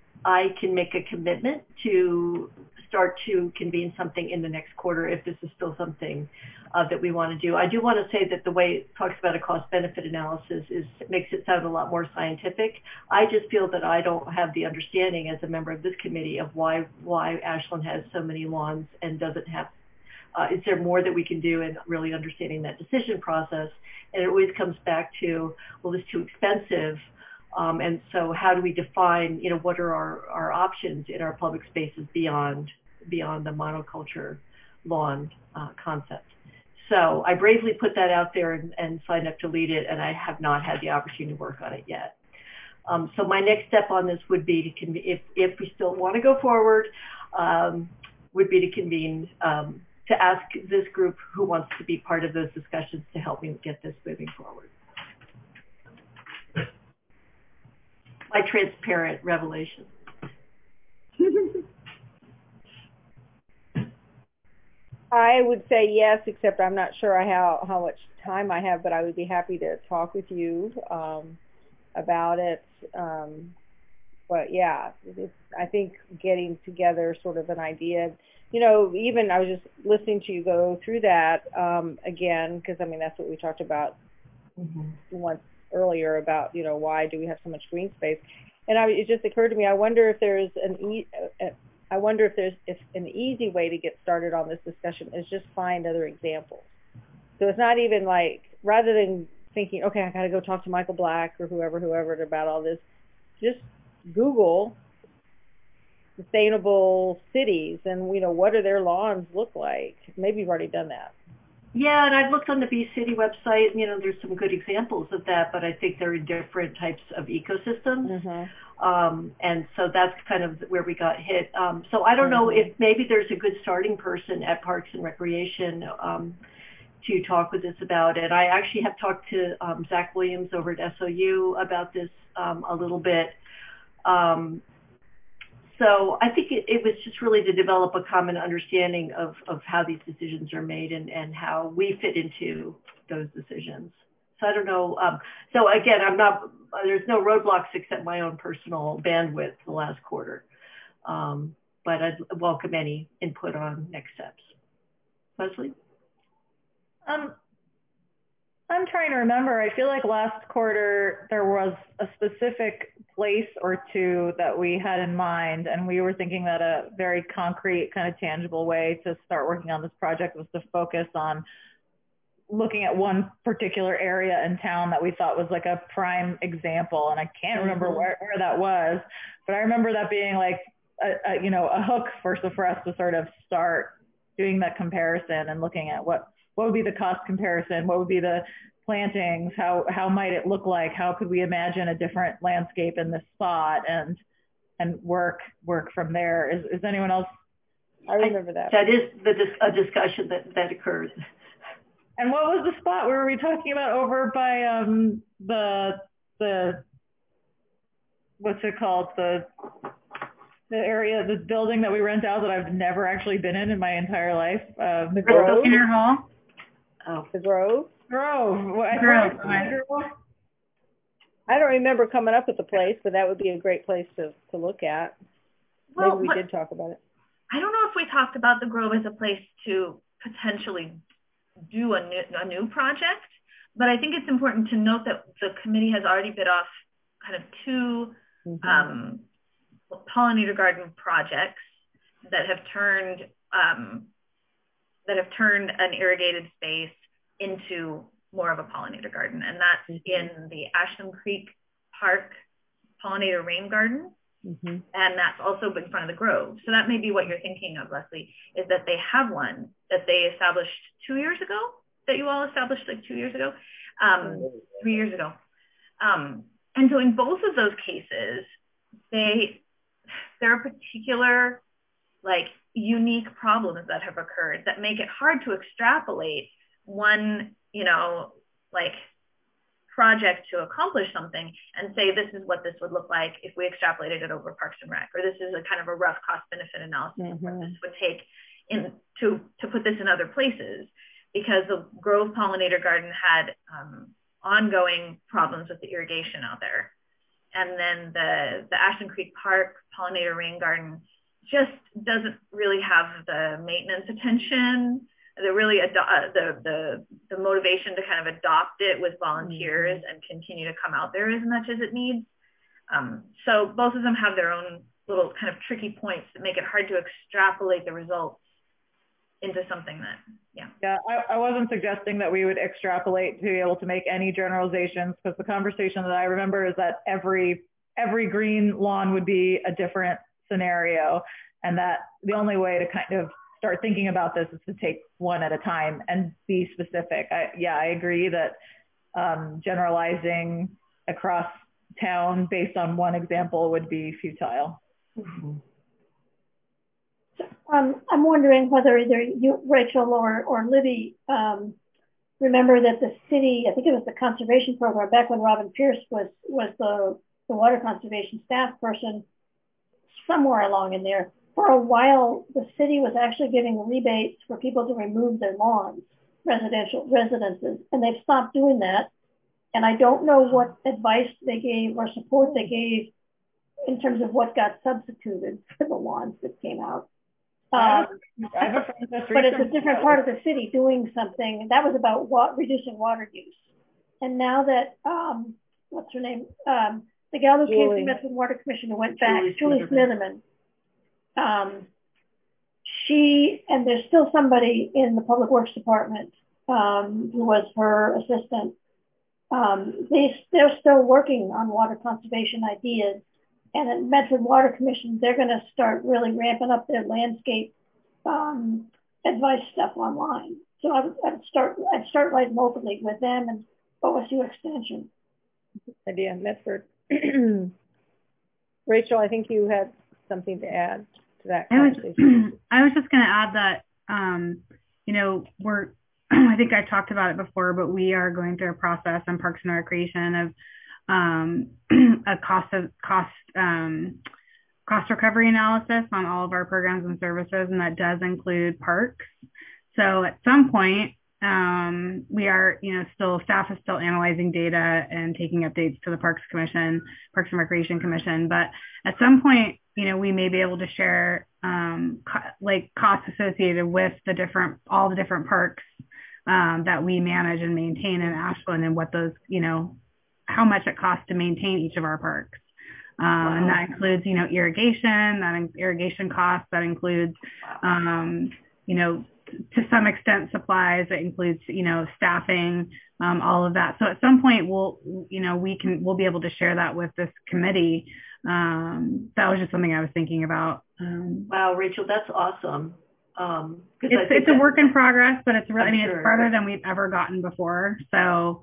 I can make a commitment to start to convene something in the next quarter if this is still something uh, that we want to do. I do want to say that the way it talks about a cost-benefit analysis is makes it sound a lot more scientific. I just feel that I don't have the understanding as a member of this committee of why why Ashland has so many lawns and doesn't have. Uh, is there more that we can do in really understanding that decision process? And it always comes back to, well, it's too expensive. Um, and so how do we define, you know, what are our, our options in our public spaces beyond beyond the monoculture lawn uh, concept? So I bravely put that out there and, and signed up to lead it, and I have not had the opportunity to work on it yet. Um, so my next step on this would be to, convene, if, if we still want to go forward, um, would be to convene, um, to ask this group who wants to be part of those discussions to help me get this moving forward. My transparent revelation. I would say yes, except I'm not sure how, how much time I have, but I would be happy to talk with you um, about it. Um, but yeah, it's, I think getting together sort of an idea, you know, even I was just listening to you go through that um, again, because I mean, that's what we talked about mm-hmm. once earlier about, you know, why do we have so much green space? And I, it just occurred to me, I wonder if there's an e uh, I wonder if there's if an easy way to get started on this discussion is just find other examples. So it's not even like, rather than thinking, okay, I got to go talk to Michael Black or whoever, whoever about all this, just Google sustainable cities and, you know, what do their lawns look like? Maybe you've already done that. Yeah, and I've looked on the Bee City website, and, you know, there's some good examples of that, but I think they're in different types of ecosystems. Mm-hmm. Um, and so that's kind of where we got hit. Um, so I don't mm-hmm. know if maybe there's a good starting person at Parks and Recreation um, to talk with us about it. I actually have talked to um, Zach Williams over at S O U about this um, a little bit. Um, so I think it, it was just really to develop a common understanding of, of how these decisions are made and, and how we fit into those decisions. So I don't know. Um, so again, I'm not, there's no roadblocks except my own personal bandwidth the last quarter. Um, but I'd welcome any input on next steps. Leslie? Um, I'm trying to remember. I feel like last quarter there was a specific place or two that we had in mind, and we were thinking that a very concrete, kind of tangible way to start working on this project was to focus on looking at one particular area in town that we thought was like a prime example. And I can't remember mm-hmm. where, where that was, but I remember that being like, a, a, you know, a hook for, so for us to sort of start doing that comparison and looking at what, what would be the cost comparison, what would be the plantings, how, how might it look like, how could we imagine a different landscape in this spot, and, and work, work from there. Is, is anyone else? I remember that. That is the, a discussion that, that occurs. And what was the spot where were we talking about over by um, the, the, what's it called? The, the area, the building that we rent out that I've never actually been in in my entire life. Uh, the Grove? Inner Hall? Oh. The Grove? Grove. What, Grove. Grove. I don't remember coming up with the place, but that would be a great place to, to look at. Well, Maybe we what, did talk about it. I don't know if we talked about the Grove as a place to potentially do a new, a new project, but I think it's important to note that the committee has already bid off kind of two mm-hmm. um, pollinator garden projects that have turned um, that have turned an irrigated space into more of a pollinator garden, and that's mm-hmm. in the Ashland Creek Park pollinator rain garden. Mm-hmm. And that's also in front of the Grove. So that may be what you're thinking of, Leslie, is that they have one that they established two years ago, that you all established like two years ago, um, three years ago. Um, and so in both of those cases, they, there are particular like unique problems that have occurred that make it hard to extrapolate one, you know, like project to accomplish something and say this is what this would look like if we extrapolated it over Parks and Rec, or this is a kind of a rough cost benefit analysis mm-hmm. of what this would take in to to put this in other places, because the Grove Pollinator Garden had um, ongoing problems with the irrigation out there, and then the the Ashland Creek Park Pollinator Rain Garden just doesn't really have the maintenance attention. The really ado- uh, the the the motivation to kind of adopt it with volunteers mm-hmm. and continue to come out there as much as it needs. Um, so both of them have their own little kind of tricky points that make it hard to extrapolate the results into something that, yeah. Yeah, I, I wasn't suggesting that we would extrapolate to be able to make any generalizations, because the conversation that I remember is that every every green lawn would be a different scenario, and that the only way to kind of start thinking about this is to take one at a time and be specific. I, yeah, I agree that um, generalizing across town based on one example would be futile. Mm-hmm. So, um, I'm wondering whether either you, Rachel, or, or Libby, um, remember that the city, I think it was the conservation program, back when Robin Pierce was, was the, the water conservation staff person, somewhere along in there, for a while, the city was actually giving rebates for people to remove their lawns, residential residences, and they've stopped doing that. And I don't know what advice they gave or support they gave in terms of what got substituted for the lawns that came out. Um, I have a friend that's but it's a different part of the city doing something. That was about wa- reducing water use. And now that, um, what's her name? Um, the gal who came from the Medford Water Commission who went back, Julie, Julie Smitherman. Um, she, and there's still somebody in the Public Works Department um, who was her assistant. Um, they, they're still working on water conservation ideas. And at Medford Water Commission, they're going to start really ramping up their landscape um, advice stuff online. So I would, I'd start, I'd start right locally with them and O S U Extension. Idea, Medford. Rachel, I think you had something to add to that conversation. I was, I was just going to add that, um, you know, we're, I think I talked about it before, but we are going through a process in Parks and Recreation of um, a cost of cost um, cost recovery analysis on all of our programs and services, and that does include parks. So at some point, um, we are, you know, still staff is still analyzing data and taking updates to the Parks Commission, Parks and Recreation Commission. But at some point, you know, we may be able to share um, co- like costs associated with the different, all the different parks um, that we manage and maintain in Ashland, and what those, you know, how much it costs to maintain each of our parks. Um, wow. And that includes, you know, irrigation, that in- irrigation costs, that includes, um, you know, to some extent supplies, it includes, you know, staffing, um, all of that. So at some point we'll, you know, we can, we'll be able to share that with this committee. Um, that was just something I was thinking about. Um, wow, Rachel, that's awesome. Um, it's, it's a work in progress, but it's really, I mean, sure. it's farther than we've ever gotten before. So,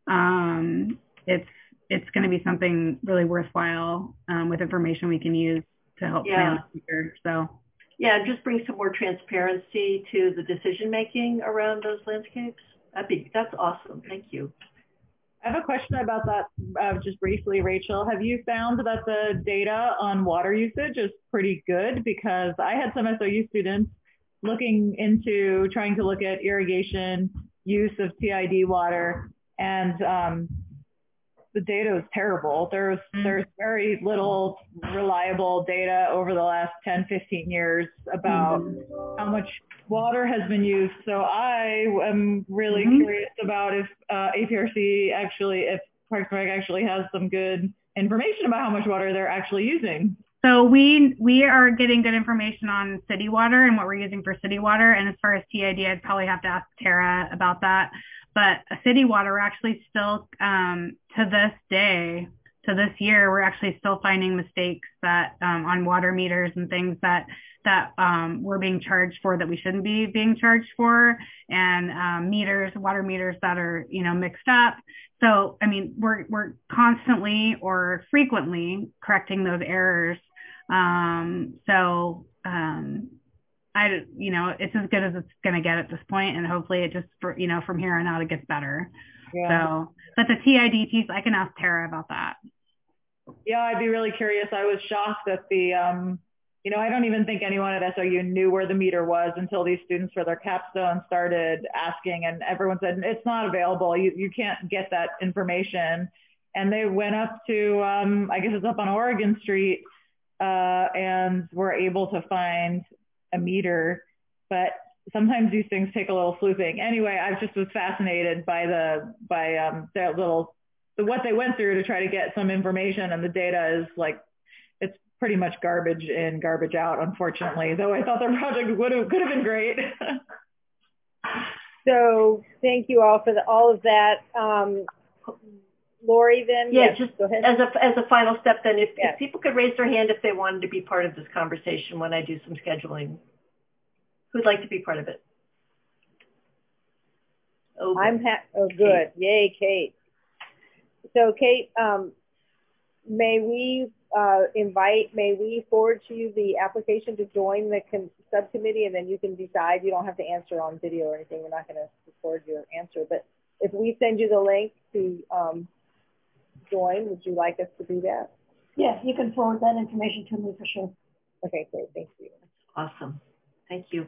um, it's, it's going to be something really worthwhile, um, with information we can use to help yeah. plan the future. So. Yeah, just bring some more transparency to the decision making around those landscapes. That'd be, that's awesome. Thank you. I have a question about that, uh, just briefly, Rachel. Have you found that the data on water usage is pretty good? Because I had some S O U students looking into trying to look at irrigation use of T I D water, and um, the data was terrible. There's mm-hmm. there's very little reliable data over the last ten, fifteen years about mm-hmm. how much water has been used. So I am really mm-hmm. curious about if uh, A P R C actually, if Parks and Rec actually has some good information about how much water they're actually using. So we we are getting good information on city water and what we're using for city water. And as far as T I D, I'd probably have to ask Tara about that. But city water, we're actually still, um, to this day, to this year, we're actually still finding mistakes that um, on water meters and things that that um, we're being charged for that we shouldn't be being charged for, and um, meters, water meters that are, you know, mixed up. So, I mean, we're we're constantly or frequently correcting those errors. Um, so. Um, I, you know, it's as good as it's going to get at this point, and hopefully it just, you know, from here on out, it gets better. Yeah. So, but the T I D piece, I can ask Tara about that. Yeah, I'd be really curious. I was shocked that the, um, you know, I don't even think anyone at S O U knew where the meter was until these students for their capstone started asking, and everyone said, it's not available. You, you can't get that information. And they went up to, um, I guess it's up on Oregon Street, uh, and were able to find a meter, but sometimes these things take a little sleuthing. Anyway, I just was fascinated by the by um that little the, what they went through to try to get some information, and the data is like, it's pretty much garbage in, garbage out, unfortunately. Though I thought their project would have could have been great. So thank you all for the, all of that. Um, Lori, then? Yeah, yes, just go ahead. as a as a final step, then, if, yes. if people could raise their hand if they wanted to be part of this conversation when I do some scheduling. Who'd like to be part of it? Oh, I'm ha- oh good. Kate. Yay, Kate. So, Kate, um, may we uh, invite, may we forward to you the application to join the com- subcommittee, and then you can decide. You don't have to answer on video or anything. We're not going to record your answer, but if we send you the link to um, join, would you like us to do that? Yes, you can forward that information to me for sure. Okay, great. Thank you. Awesome. Thank you.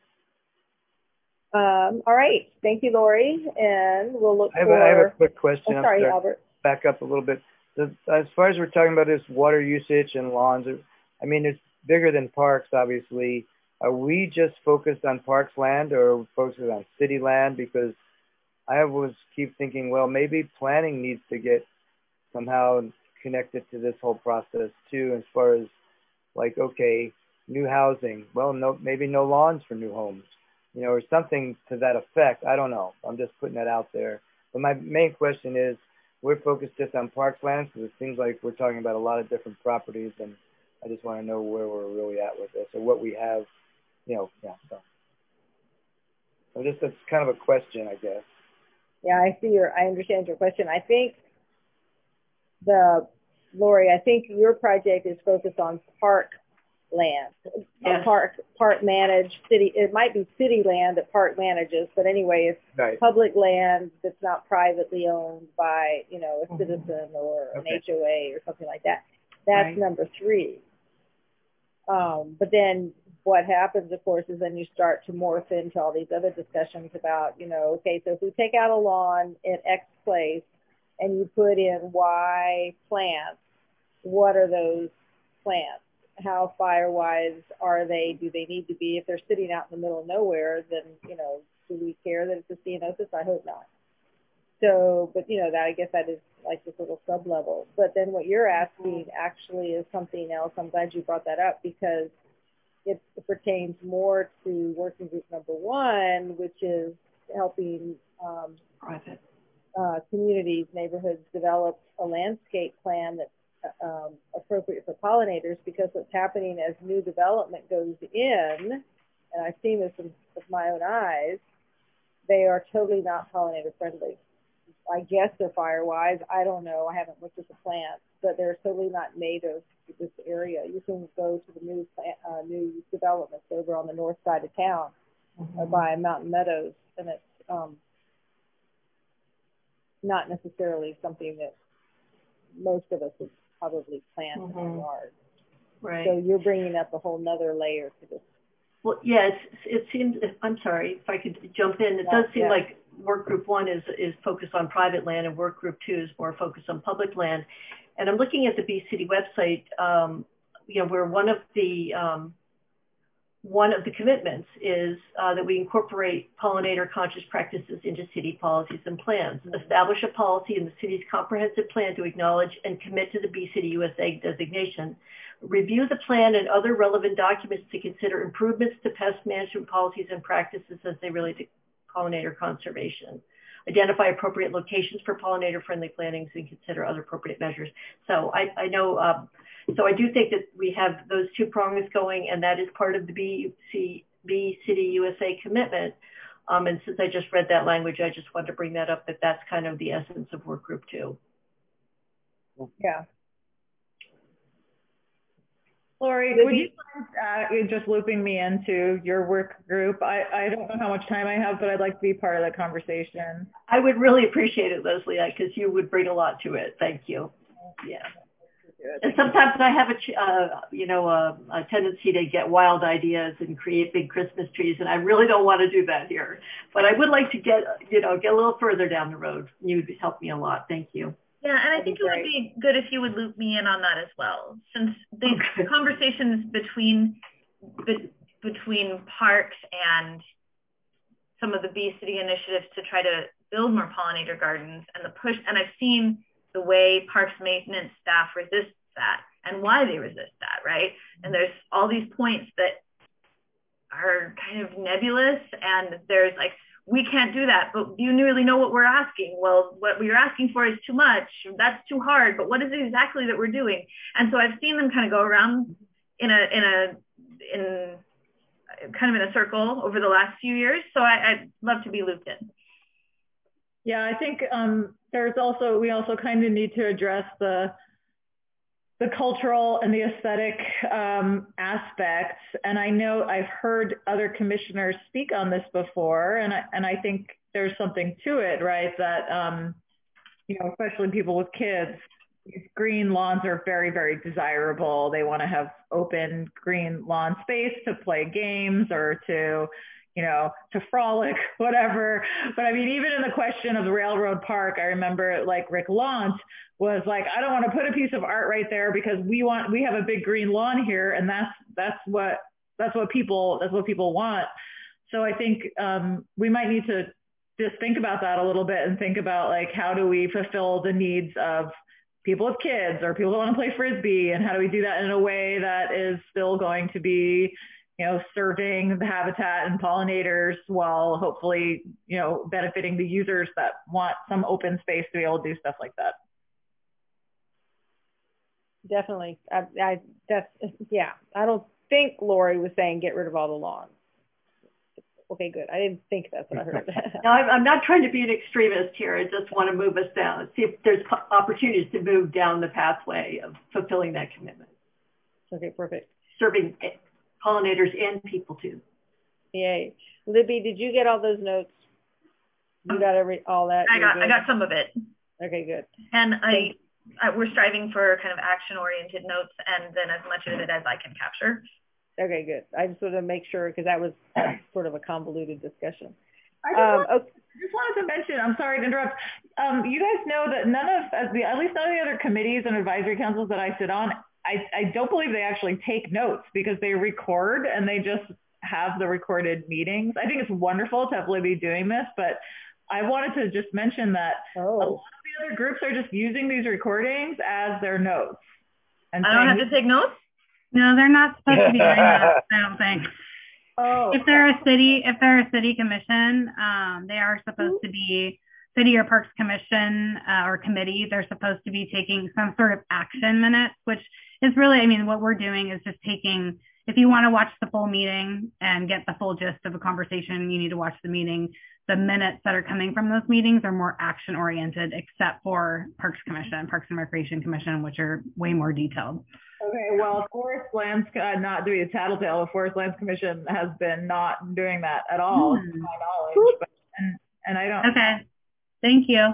Um, all right. Thank you, Lori. And we'll look I have, for... a, I have a quick question. Oh, sorry, sorry, Albert. Back up a little bit. The, as far as we're talking about this water usage and lawns, I mean, it's bigger than parks, obviously. Are we just focused on parks land, or are we focused on city land? Because I always keep thinking, well, maybe planning needs to get somehow connected to this whole process too, as far as like, okay, new housing. Well, no, maybe no lawns for new homes, you know, or something to that effect. I don't know. I'm just putting that out there. But my main question is, we're focused just on parks lands, because it seems like we're talking about a lot of different properties, and I just want to know where we're really at with this, or what we have, you know, yeah. So, so just that's kind of a question, I guess. Yeah, I see your, I understand your question. I think the, Lori, I think your project is focused on park land, yes. park, park managed city. It might be city land that park manages, but anyway, it's right. public land that's not privately owned by, you know, a citizen or okay. an H O A or something like that. That's right. number three. Um, but then what happens, of course, is then you start to morph into all these other discussions about, you know, okay, so if we take out a lawn in X place and you put in Y plants, what are those plants? How fire-wise are they? Do they need to be? If they're sitting out in the middle of nowhere, then, you know, do we care that it's a ceanothus? I hope not. So, but, you know, that I guess that is like this little sub-level. But then what you're asking actually is something else. I'm glad you brought that up because it, it pertains more to working group number one, which is helping um, Private. Uh, communities, neighborhoods develop a landscape plan that's um, appropriate for pollinators, because what's happening as new development goes in, and I've seen this with, with my own eyes, they are totally not pollinator friendly. I guess they're fire-wise. I don't know. I haven't looked at the plants, but they're totally not native to this area. You can go to the new plant, uh, new developments over on the north side of town mm-hmm. uh, by Mountain Meadows, and it's um, not necessarily something that most of us would probably plant mm-hmm. in our yard. Right. So you're bringing up a whole nother layer to this. Well, yeah, it's, it seems, I'm sorry, if I could jump in, it does seem yeah. like work group one is, is focused on private land and work group two is more focused on public land. And I'm looking at the Bee City website, um, you know, where one of the, um, one of the commitments is uh, that we incorporate pollinator conscious practices into city policies and plans. Mm-hmm. Establish a policy in the city's comprehensive plan to acknowledge and commit to the Bee City U S A designation. Review the plan and other relevant documents to consider improvements to pest management policies and practices as they relate to pollinator conservation. Identify appropriate locations for pollinator-friendly plantings and consider other appropriate measures. So I, I know, um, so I do think that we have those two prongs going, and that is part of the Bee City U S A commitment. Um, and since I just read that language, I just wanted to bring that up, that that's kind of the essence of work group two. Yeah. Lori, would you mind uh, just looping me into your work group? I, I don't know how much time I have, but I'd like to be part of the conversation. I would really appreciate it, Leslie, because you would bring a lot to it. Thank you. Yeah. And sometimes I have a, uh, you know, a, a tendency to get wild ideas and create big Christmas trees, and I really don't want to do that here. But I would like to get, you know, get a little further down the road. You'd help me a lot. Thank you. Yeah, and I That'd think be it would be good if you would loop me in on that as well, since these okay. conversations between be, between parks and some of the Bee City initiatives to try to build more pollinator gardens and the push, and I've seen the way parks maintenance staff resists that and why they resist that, right? And there's all these points that are kind of nebulous, and there's like, we can't do that, but do you really know what we're asking? Well, what we're asking for is too much. That's too hard. But what is it exactly that we're doing? And so I've seen them kind of go around in a in a in kind of in a circle over the last few years. So I, I'd love to be looped in. Yeah, I think um, there's also we also kind of need to address the the cultural and the aesthetic um, aspects. And I know I've heard other commissioners speak on this before, and I, and I think there's something to it, right? That, um, you know, especially people with kids, green lawns are very, very desirable. They want to have open green lawn space to play games or to, you know, to frolic, whatever. But I mean, even in the question of the Railroad Park, I remember like Rick Launt was like, I don't want to put a piece of art right there because we want, we have a big green lawn here, and that's that's what that's what people that's what people want. So I think um, we might need to just think about that a little bit and think about like, how do we fulfill the needs of people with kids or people that want to play Frisbee, and how do we do that in a way that is still going to be, you know, serving the habitat and pollinators while hopefully, you know, benefiting the users that want some open space to be able to do stuff like that. Definitely. I, I that's, yeah, I don't think Lori was saying get rid of all the lawns. Okay, good. I didn't think that's what I heard. No, I'm, I'm not trying to be an extremist here. I just want to move us down and see if there's opportunities to move down the pathway of fulfilling that commitment. Okay, perfect. Serving pollinators and people too. Yay. Libby, did you get all those notes? You got every all that? I got I got some of it. Okay, good. And I uh, we're striving for kind of action-oriented notes, and then as much of it as I can capture. Okay, good. I just wanted to make sure because that was sort of a convoluted discussion. I just, Um, wanted, okay. I just wanted to mention, I'm sorry to interrupt, um, you guys know that none of, at, the, at least none of the other committees and advisory councils that I sit on, I, I don't believe they actually take notes because they record and they just have the recorded meetings. I think it's wonderful to have Libby doing this, but I wanted to just mention that Oh. a lot of the other groups are just using these recordings as their notes. And I don't have to take notes? No, they're not supposed to be doing that, I don't think. Oh, if they're a city, if they're a city commission, um, they are supposed to be city or parks commission uh, or committee. They're supposed to be taking some sort of action minutes, which is really, I mean, what we're doing is just taking. If you want to watch the full meeting and get the full gist of a conversation, you need to watch the meeting. The minutes that are coming from those meetings are more action oriented, except for Parks Commission, Parks and Recreation Commission, which are way more detailed. Okay, well, Forest Lands, uh, not to be a tattletale, the Forest Lands Commission has been not doing that at all, mm. to my knowledge. But, and, and I don't. Okay, thank you.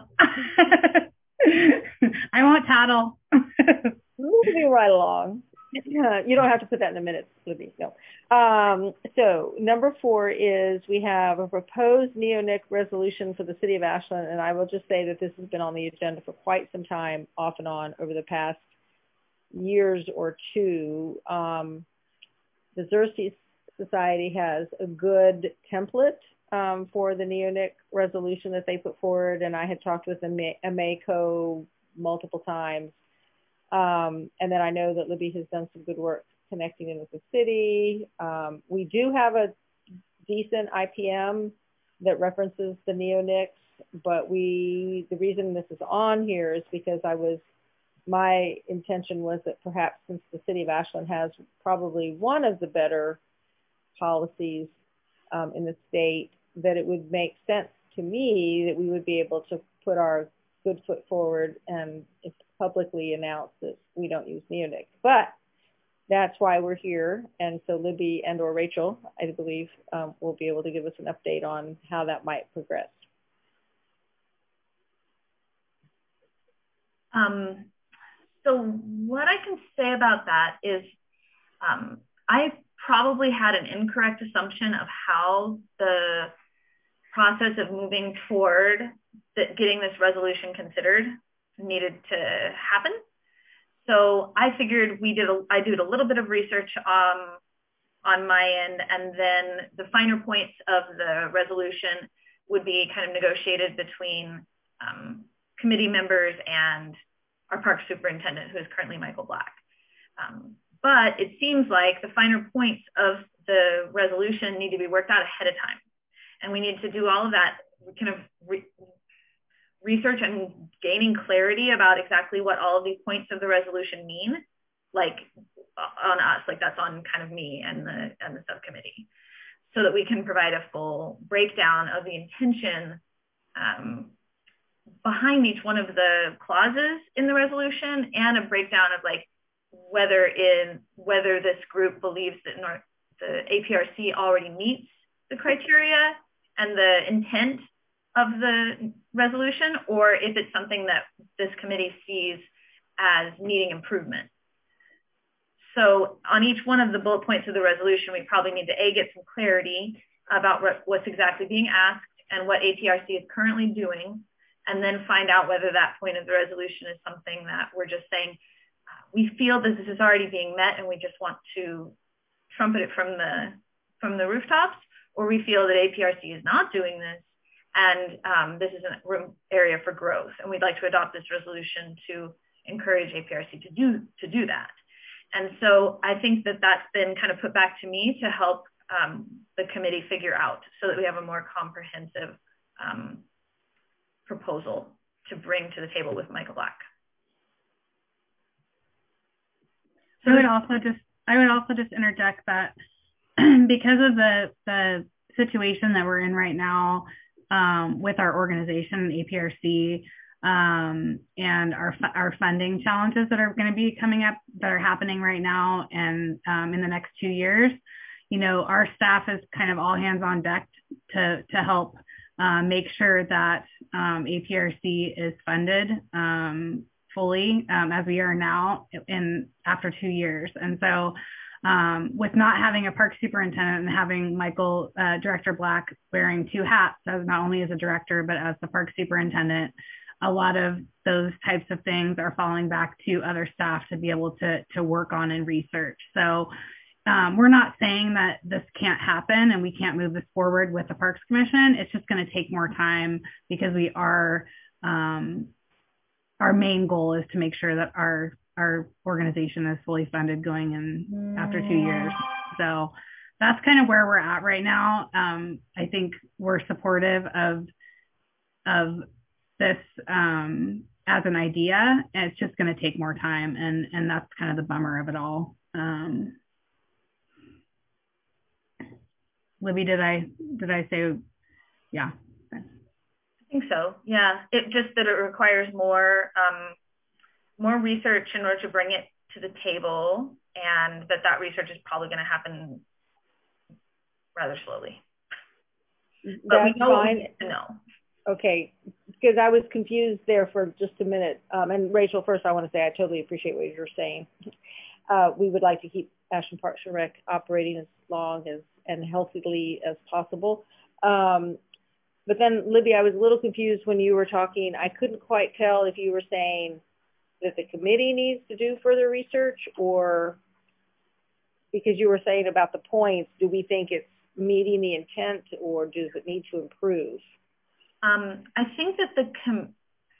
I won't tattle. Moving right along. Uh, you don't have to put that in the minutes, Libby. No. Um, so number four is we have a proposed NeoNIC resolution for the city of Ashland, and I will just say that this has been on the agenda for quite some time, off and on, over the past years or two. Um, the Xerces Society has a good template um, for the NeoNIC resolution that they put forward, and I had talked with AMACO multiple times. Um, and then I know that Libby has done some good work connecting in with the city. Um, we do have a decent I P M that references the NeoNICs, but we, the reason this is on here is because I was, my intention was that perhaps since the city of Ashland has probably one of the better policies um, in the state, that it would make sense to me that we would be able to put our good foot forward and publicly announce that we don't use NeoNICs. But that's why we're here. And so Libby and or Rachel, I believe, um, will be able to give us an update on how that might progress. Um, so what I can say about that is um, I probably had an incorrect assumption of how the process of moving toward the, getting this resolution considered needed to happen. So I figured we did a, I did a little bit of research um, on my end, and then the finer points of the resolution would be kind of negotiated between um, committee members and our park superintendent, who is currently Michael Black. Um, but it seems like the finer points of the resolution need to be worked out ahead of time. And we need to do all of that kind of re research and gaining clarity about exactly what all of these points of the resolution mean, like on us, like that's on kind of me and the, and the subcommittee, so that we can provide a full breakdown of the intention um, behind each one of the clauses in the resolution, and a breakdown of like whether in whether this group believes that North, the A P R C already meets the criteria and the intent of the resolution, or if it's something that this committee sees as needing improvement. So on each one of the bullet points of the resolution, we probably need to A, get some clarity about what, what's exactly being asked and what A P R C is currently doing, and then find out whether that point of the resolution is something that we're just saying, uh, we feel that this is already being met and we just want to trumpet it from the, from the rooftops, or we feel that A P R C is not doing this and um, this is a room area for growth, and we'd like to adopt this resolution to encourage A P R C to do, to do that. And so I think that that's been kind of put back to me to help um, the committee figure out, so that we have a more comprehensive um, proposal to bring to the table with Michael Black. So I would also just, I would also just interject that because of the, the situation that we're in right now um, with our organization, A P R C, um, and our, our funding challenges that are going to be coming up, that are happening right now and um, in the next two years, you know, our staff is kind of all hands on deck to, to help uh, make sure that um, A P R C is funded um, fully um, as we are now in after two years. And so um, with not having a park superintendent and having Michael, uh, Director Black, wearing two hats, as not only as a director, but as the park superintendent, a lot of those types of things are falling back to other staff to be able to, to work on and research. So um, we're not saying that this can't happen and we can't move this forward with the Parks Commission. It's just going to take more time because we are, um, our main goal is to make sure that our, our organization is fully funded going in after two years. So that's kind of where we're at right now. Um, I think we're supportive of, of this um, as an idea, and it's just going to take more time, and and that's kind of the bummer of it all. Um, Libby, did I did I say, yeah? I think so. Yeah, it just that it requires more um, more research in order to bring it to the table, and that that research is probably going to happen rather slowly. But That's we know fine. What we need to know. Okay, because I was confused there for just a minute. Um, and Rachel, first I want to say I totally appreciate what you're saying. Uh, we would like to keep Ashland Parks and Rec operating as long as and healthily as possible. Um, but then, Libby, I was a little confused when you were talking. I couldn't quite tell if you were saying that the committee needs to do further research, or because you were saying about the points, do we think it's meeting the intent, or does it need to improve? Um, I think that the com-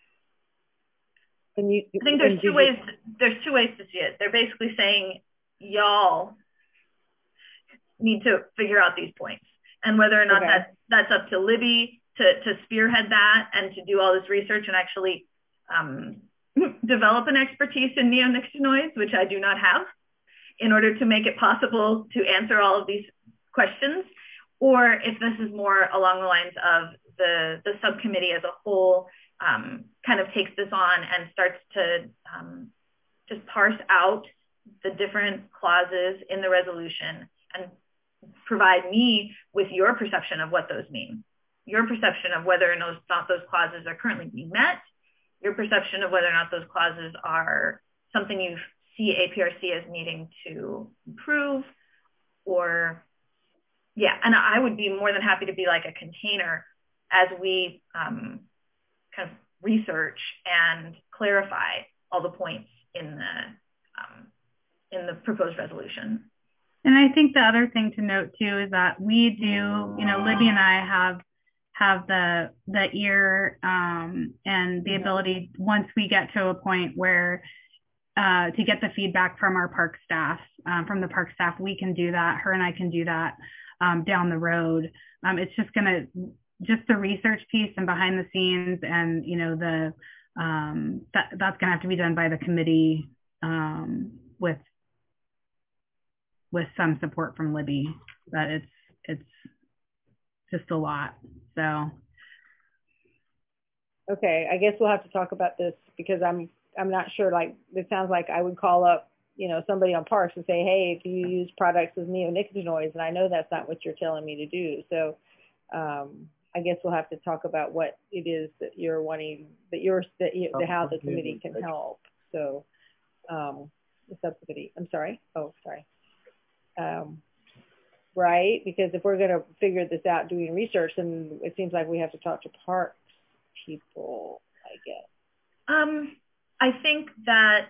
and you, I think there's two ways. To, there's two ways to see it. They're basically saying y'all need to figure out these points, and whether or not okay. that's that's up to Libby to to spearhead that and to do all this research and actually um, develop an expertise in neonicotinoids, which I do not have, in order to make it possible to answer all of these questions, or if this is more along the lines of the, the subcommittee as a whole um, kind of takes this on and starts to um, just parse out the different clauses in the resolution and provide me with your perception of what those mean, your perception of whether or not those clauses are currently being met, your perception of whether or not those clauses are something you see A P R C as needing to improve, or yeah, and I would be more than happy to be like a container as we um, kind of research and clarify all the points in the um, in the proposed resolution. And I think the other thing to note too is that we do, you know, Libby and I have have the the ear um, and the ability, once we get to a point where uh, to get the feedback from our park staff, um, from the park staff, we can do that. Her and I can do that um, down the road. Um, it's just going to, just the research piece and behind the scenes, and you know the um, that that's going to have to be done by the committee um, with with some support from Libby. But it's it's just a lot. So okay, I guess we'll have to talk about this, because I'm I'm not sure. Like, it sounds like I would call up, you know, somebody on Parks and say, hey, if you use products with neonicotinoids, and I know that's not what you're telling me to do. So um, I guess we'll have to talk about what it is that you're wanting, that you're, that you, the, how the committee can help. So um, the subcommittee, I'm sorry. Oh, sorry. Um, right? Because if we're going to figure this out doing research, then it seems like we have to talk to Parks people, I guess. Um, I think that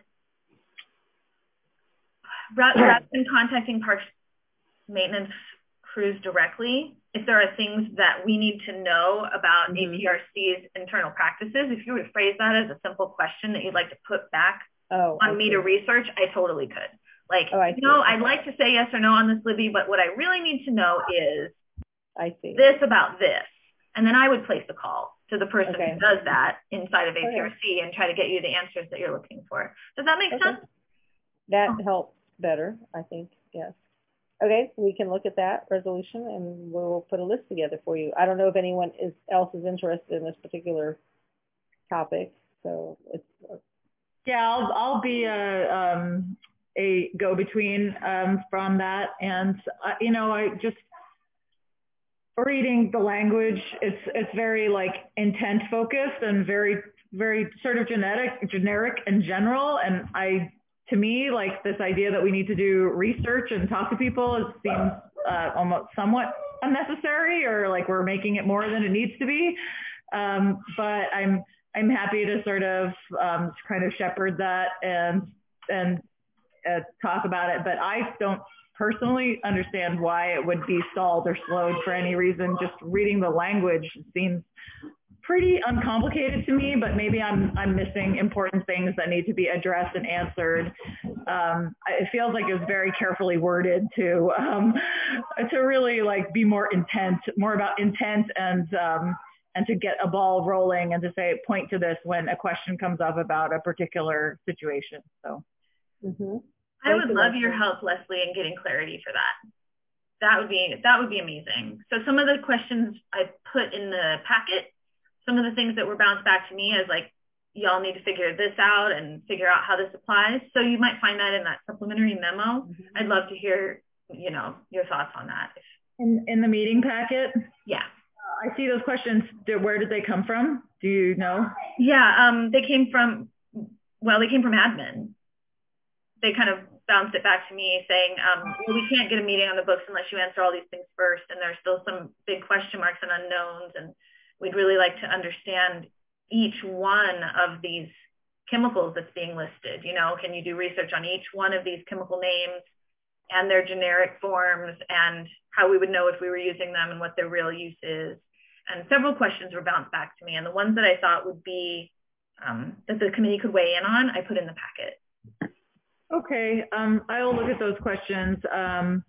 rather than contacting Parks maintenance crews directly, if there are things that we need to know about mm-hmm. A P R C's internal practices, if you would phrase that as a simple question that you'd like to put back oh, on me to research, I totally could. Like, oh, I no, I'd like to say yes or no on this, Libby, but what I really need to know is I see. this about this. And then I would place a call to the person okay. who does that inside of A P R C okay. and try to get you the answers that you're looking for. Does that make okay. sense? That oh. helps better, I think, yes. Okay, we can look at that resolution and we'll put a list together for you. I don't know if anyone is, else is interested in this particular topic, so it's. Uh, yeah, I'll, I'll be a, um, a go-between um, from that. And, uh, you know, I just, reading the language, it's it's very like intent focused and very very sort of genetic, generic and general. And I, to me, like this idea that we need to do research and talk to people, it seems uh, almost somewhat unnecessary, or like we're making it more than it needs to be. Um, but I'm, I'm happy to sort of um, kind of shepherd that and, and uh, talk about it. But I don't personally understand why it would be stalled or slowed for any reason. Just reading the language seems pretty uncomplicated to me, but maybe I'm I'm missing important things that need to be addressed and answered. Um, it feels like it was very carefully worded to um, to really like be more intent, more about intent, and um, and to get a ball rolling and to say point to this when a question comes up about a particular situation. So, mm-hmm. I would love your help, Leslie, in getting clarity for that. That would be that would be amazing. So some of the questions I put in the packet. Some of the things that were bounced back to me as like, y'all need to figure this out and figure out how this applies. So you might find that in that supplementary memo. Mm-hmm. I'd love to hear, you know, your thoughts on that. In, in the meeting packet? Yeah. Uh, I see those questions. Where did they come from? Do you know? Yeah, um, they came from, well, they came from admin. They kind of bounced it back to me saying, um, well, we can't get a meeting on the books unless you answer all these things first. And there's still some big question marks and unknowns. And we'd really like to understand each one of these chemicals that's being listed. You know, can you do research on each one of these chemical names and their generic forms and how we would know if we were using them and what their real use is? And several questions were bounced back to me. And the ones that I thought would be um, that the committee could weigh in on, I put in the packet. Okay, um, I'll look at those questions. Um,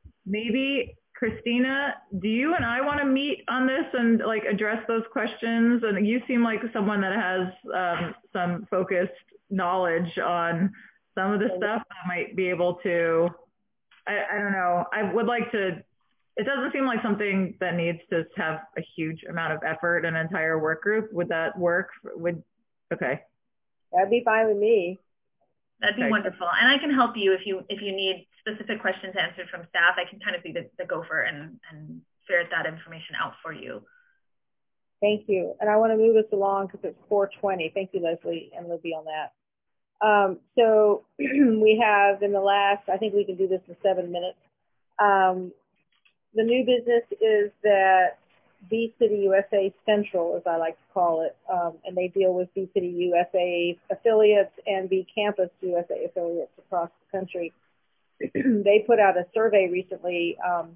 maybe Christina, do you and I want to meet on this and like address those questions? And you seem like someone that has um, some focused knowledge on some of the stuff that might be able to, I, I don't know, I would like to, it doesn't seem like something that needs to have a huge amount of effort, an entire work group. Would that work? Would, okay. That'd be fine with me. That'd be okay. Wonderful. And I can help you if you if you need specific questions answered from staff. I can kind of be the, the gopher and, and ferret that information out for you. Thank you. And I want to move us along because it's four twenty. Thank you, Leslie and Libby, on that. Um, so we have in the last, I think we can do this in seven minutes. Um, the new business is that B-City U S A Central, as I like to call it, um, and they deal with B-City U S A affiliates and B-Campus U S A affiliates across the country. They put out a survey recently um,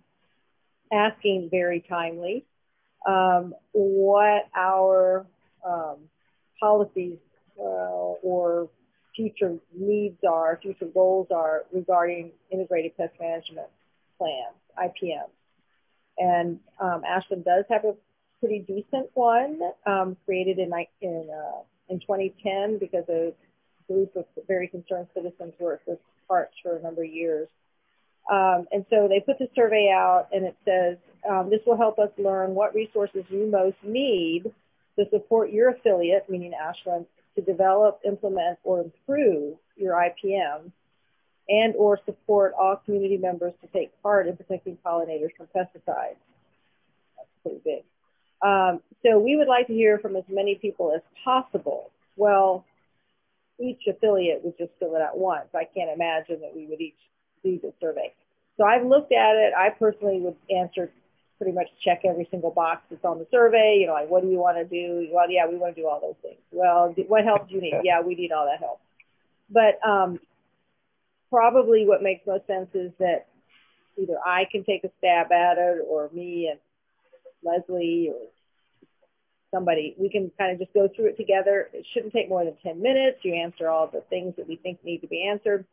asking very timely um, what our um, policies uh, or future needs are, future goals are regarding integrated pest management plans, I P Ms. And um, Ashland does have a pretty decent one um, created in in, uh, in twenty ten because a group of very concerned citizens worked with parks for a number of years. Um, and so they put the survey out, and it says, um, this will help us learn what resources you most need to support your affiliate, meaning Ashland, to develop, implement, or improve your I P M, and or support all community members to take part in protecting pollinators from pesticides. That's pretty big. Um, so we would like to hear from as many people as possible. Well, each affiliate would just fill it out once. I can't imagine that we would each do the survey. So I've looked at it. I personally would answer, pretty much check every single box that's on the survey. You know, like, what do you want to do? Well, yeah, we want to do all those things. Well, what help do you need? Yeah, we need all that help. But um, probably what makes most sense is that either I can take a stab at it, or me and Leslie or somebody, we can kind of just go through it together. It shouldn't take more than ten minutes. You answer all the things that we think need to be answered.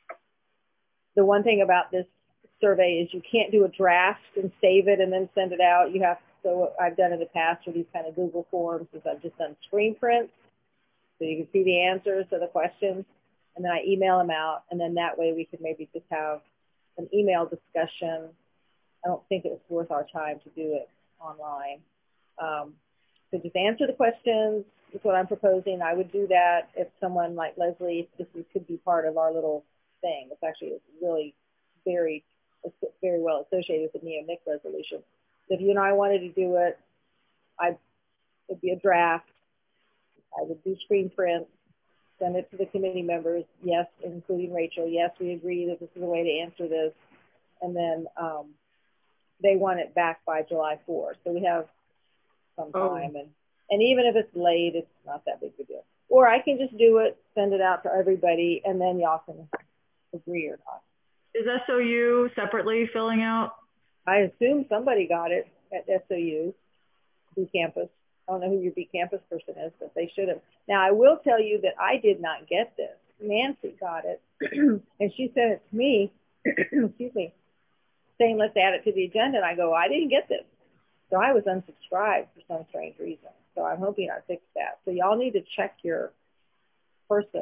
The one thing about this survey is you can't do a draft and save it and then send it out. You have to, so what I've done in the past for these kind of Google forms is I've just done screen prints so you can see the answers to the questions, and then I email them out, and then that way we could maybe just have an email discussion. I don't think it's worth our time to do it online. Um, so just answer the questions is what I'm proposing. I would do that if someone like Leslie, this could be part of our little thing. It's actually really very, very well associated with the NeoNIC resolution. So if you and I wanted to do it, I'd, it'd be a draft. I would do screen prints, send it to the committee members, yes, including Rachel, yes, we agree that this is a way to answer this, and then um, they want it back by July fourth. So we have some time, oh. and, and even if it's late, it's not that big of a deal. Or I can just do it, send it out to everybody, and then y'all can agree or not. Is S O U separately filling out? I assume somebody got it at S O U, B Campus. I don't know who your B Campus person is, but they should have. Now, I will tell you that I did not get this. Nancy got it, and she sent it to me, excuse me, saying, let's add it to the agenda. And I go, I didn't get this. So I was unsubscribed for some strange reason. So I'm hoping I fixed that. So y'all need to check your person.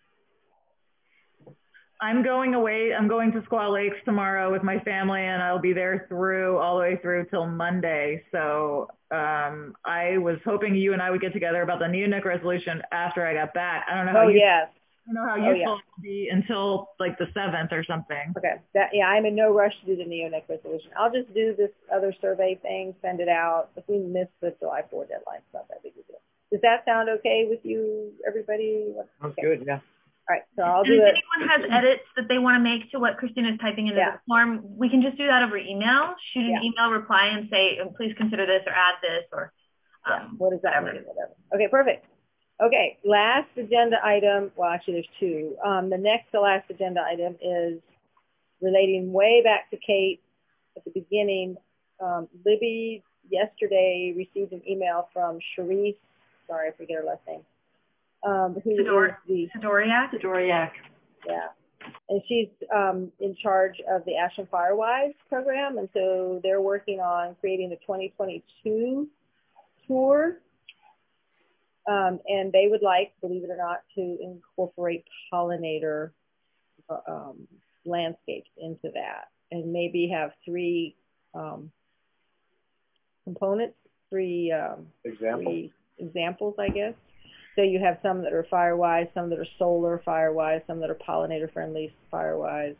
I'm going away. I'm going to Squaw Lakes tomorrow with my family, and I'll be there through all the way through till Monday. So um, I was hoping you and I would get together about the NeoNIC resolution after I got back. I don't know how oh, you. Yes. I don't know how oh, useful yeah. it will be until like the seventh or something. Okay. That yeah, I'm in no rush to do the NeoNIC resolution. I'll just do this other survey thing, send it out. If we miss the July fourth deadline, it's not that big a deal. Does that sound okay with you, everybody? Sounds okay. good. Yeah. All right, so I'll and do if it. anyone has edits that they want to make to what Christina's typing into yeah. the form, we can just do that over email. Shoot an yeah. email reply and say, please consider this or add this or um, yeah. what does that whatever. mean? Whatever. Okay, perfect. Okay, last agenda item. Well, actually, there's two. Um, the next to last agenda item is relating way back to Kate at the beginning. Um, Libby yesterday received an email from Sharice. Sorry, I forget her last name. Um, who Sidor- is the Sidoriak? Sidoriak. Yeah. And she's um, in charge of the Ashland Firewise program, and so they're working on creating the twenty twenty-two tour. Um, and they would like, believe it or not, to incorporate pollinator uh, um, landscapes into that, and maybe have three um, components, three, um, Example. three examples, I guess. So you have some that are Firewise, some that are solar Firewise, some that are pollinator friendly Firewise.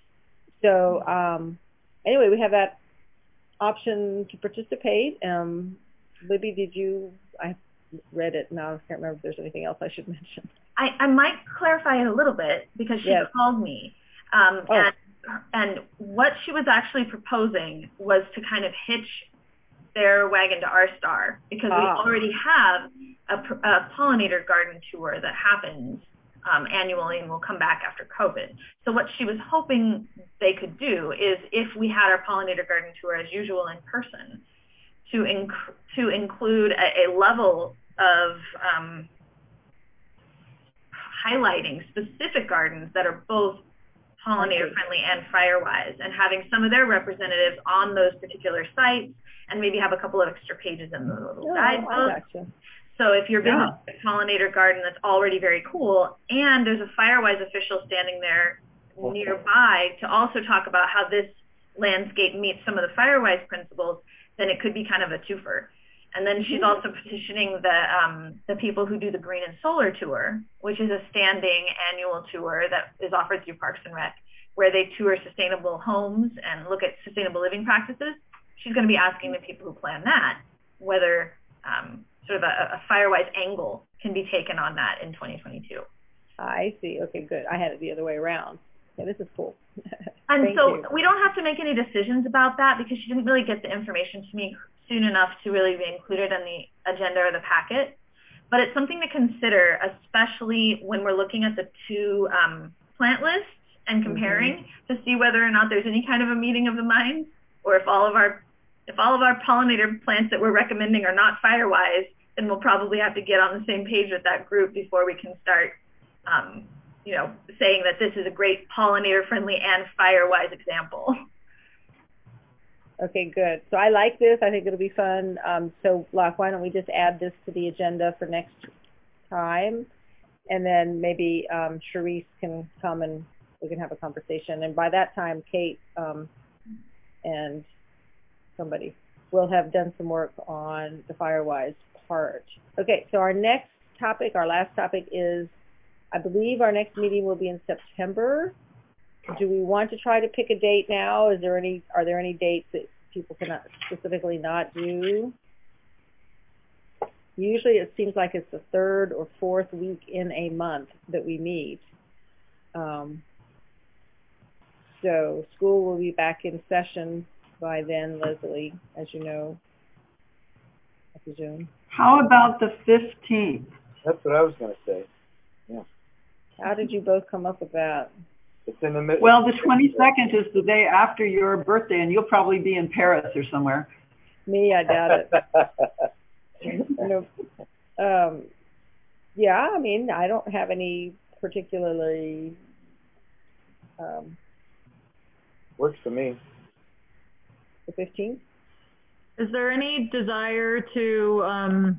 So um, anyway, we have that option to participate. Um, Libby, did you, I read it now, I can't remember if there's anything else I should mention. I, I might clarify it a little bit because she yes. called me. Um, oh. and, and what she was actually proposing was to kind of hitch their wagon to our star because ah. we already have a, a pollinator garden tour that happens um, annually and will come back after COVID. So what she was hoping they could do is if we had our pollinator garden tour as usual in person, to, inc- to include a, a level of um, highlighting specific gardens that are both pollinator friendly and Firewise, and having some of their representatives on those particular sites, and maybe have a couple of extra pages in the little oh, guidebook. So if you're visiting yeah. a pollinator garden that's already very cool, and there's a Firewise official standing there nearby to also talk about how this landscape meets some of the Firewise principles, then it could be kind of a twofer. And then she's also petitioning the um, the people who do the Green and Solar Tour, which is a standing annual tour that is offered through Parks and Rec, where they tour sustainable homes and look at sustainable living practices. She's going to be asking the people who plan that whether um, sort of a, a Firewise angle can be taken on that in twenty twenty-two. I see. Okay, good. I had it the other way around. Okay, this is cool. And Thank so you. we don't have to make any decisions about that because she didn't really get the information to me soon enough to really be included in the agenda or the packet. But it's something to consider, especially when we're looking at the two um, plant lists and comparing mm-hmm. to see whether or not there's any kind of a meeting of the minds, or if all of our if all of our pollinator plants that we're recommending are not Firewise, then we'll probably have to get on the same page with that group before we can start um, you know, saying that this is a great pollinator-friendly and Firewise example. Okay, good. So I like this. I think it'll be fun. Um, so, Locke, why don't we just add this to the agenda for next time? And then maybe um, Sharice can come and we can have a conversation. And by that time, Kate um, and somebody will have done some work on the Firewise part. Okay, so our next topic, our last topic is, I believe our next meeting will be in September. Do we want to try to pick a date now? Is there any, are there any dates that people cannot specifically not do? Usually it seems like it's the third or fourth week in a month that we meet. Um, so school will be back in session by then, Leslie, as you know, I presume. How about the fifteenth? That's what I was going to say. Yeah. How did you both come up with that? It's in the middle. Well, the twenty-second is the day after your birthday, and you'll probably be in Paris or somewhere. Me, I doubt it. No. Um, yeah, I mean, I don't have any particularly. Um, Works for me. the fifteenth? Is there any desire to, um,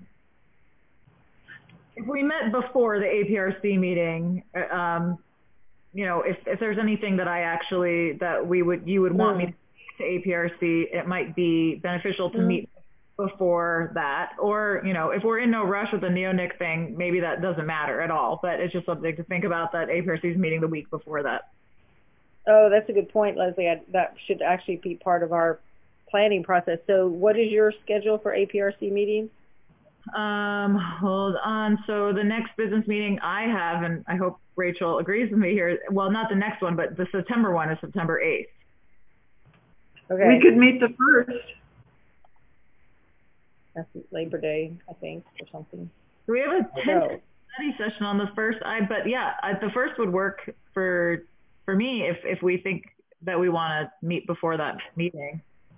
if we met before the A P R C meeting, uh, um, you know, if, if there's anything that I actually, that we would, you would want Mm. me to take to A P R C, it might be beneficial to Mm. meet before that. Or, you know, if we're in no rush with the neonic thing, maybe that doesn't matter at all. But it's just something to think about, that A P R C's meeting the week before that. Oh, that's a good point, Leslie. I, that should actually be part of our planning process. So what is your schedule for A P R C meetings? Um, hold on. So the next business meeting I have, and I hope Rachel agrees with me here, well, not the next one, but the September one is September eighth. Okay. We could meet the first. That's Labor Day, I think, or something. Do we have a No. tentative study session on the first? I, but yeah, I, the first would work for, for me if, if we think that we want to meet before that meeting.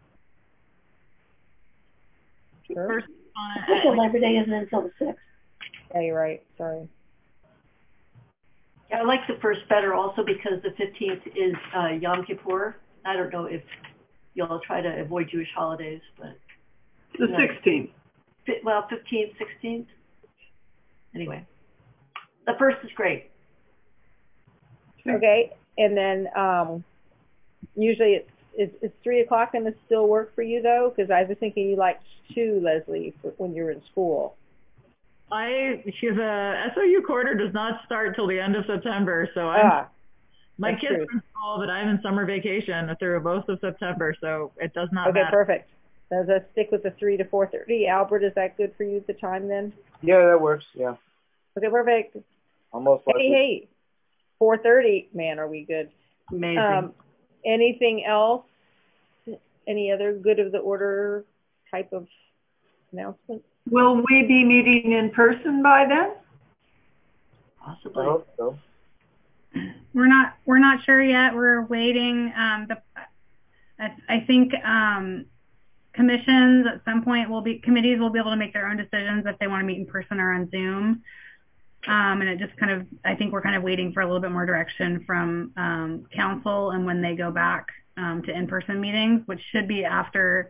Sure. First, Official Labor Day isn't until the sixth. Yeah, you're right. Sorry. Yeah, I like the first better also because the fifteenth is uh, Yom Kippur. I don't know if y'all try to avoid Jewish holidays, but The no. sixteenth. Fi- well, fifteenth, sixteenth. Anyway, the first is great. Okay, and then um, usually it's, it's, it's three o'clock and it still work for you though? Because I was thinking you liked two, Leslie, for when you were in school. I, she's a, S O U quarter does not start till the end of September, so I'm, Ah, my that's kids true. are in school, but I'm in summer vacation through most of September, so it does not Okay, matter. perfect. Does that stick with the three to four thirty? Albert, is that good for you at the time then? Yeah, that works. Yeah. Okay, perfect. Almost Hey, likely. hey, four thirty, man, are we good? Amazing. Um, anything else? Any other good of the order type of announcements? Will we be meeting in person by then? Possibly. I hope so. We're not we're not sure yet. We're waiting. Um, the I, I think um, commissions at some point will be committees will be able to make their own decisions if they want to meet in person or on Zoom. Um, and it just kind of I think we're kind of waiting for a little bit more direction from um, council and when they go back um, to in-person meetings, which should be after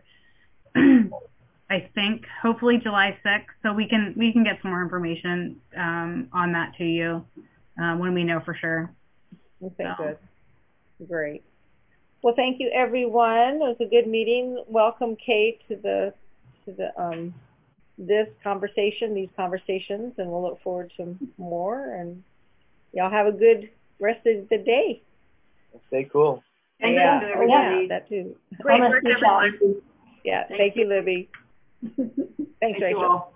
I think hopefully July sixth. So we can we can get some more information um, on that to you uh, when we know for sure. Okay, So. good. Great. Well, thank you, everyone. It was a good meeting. Welcome, Kate, to the to the um this conversation, these conversations, and we'll look forward to more. And y'all have a good rest of the day. Stay cool. Thank yeah. you, Oh, everybody. yeah, that too. Great I'll work, message y'all. everyone. Yeah. Thank Thank you, you. Libby. Thanks, Thank you Rachel. all.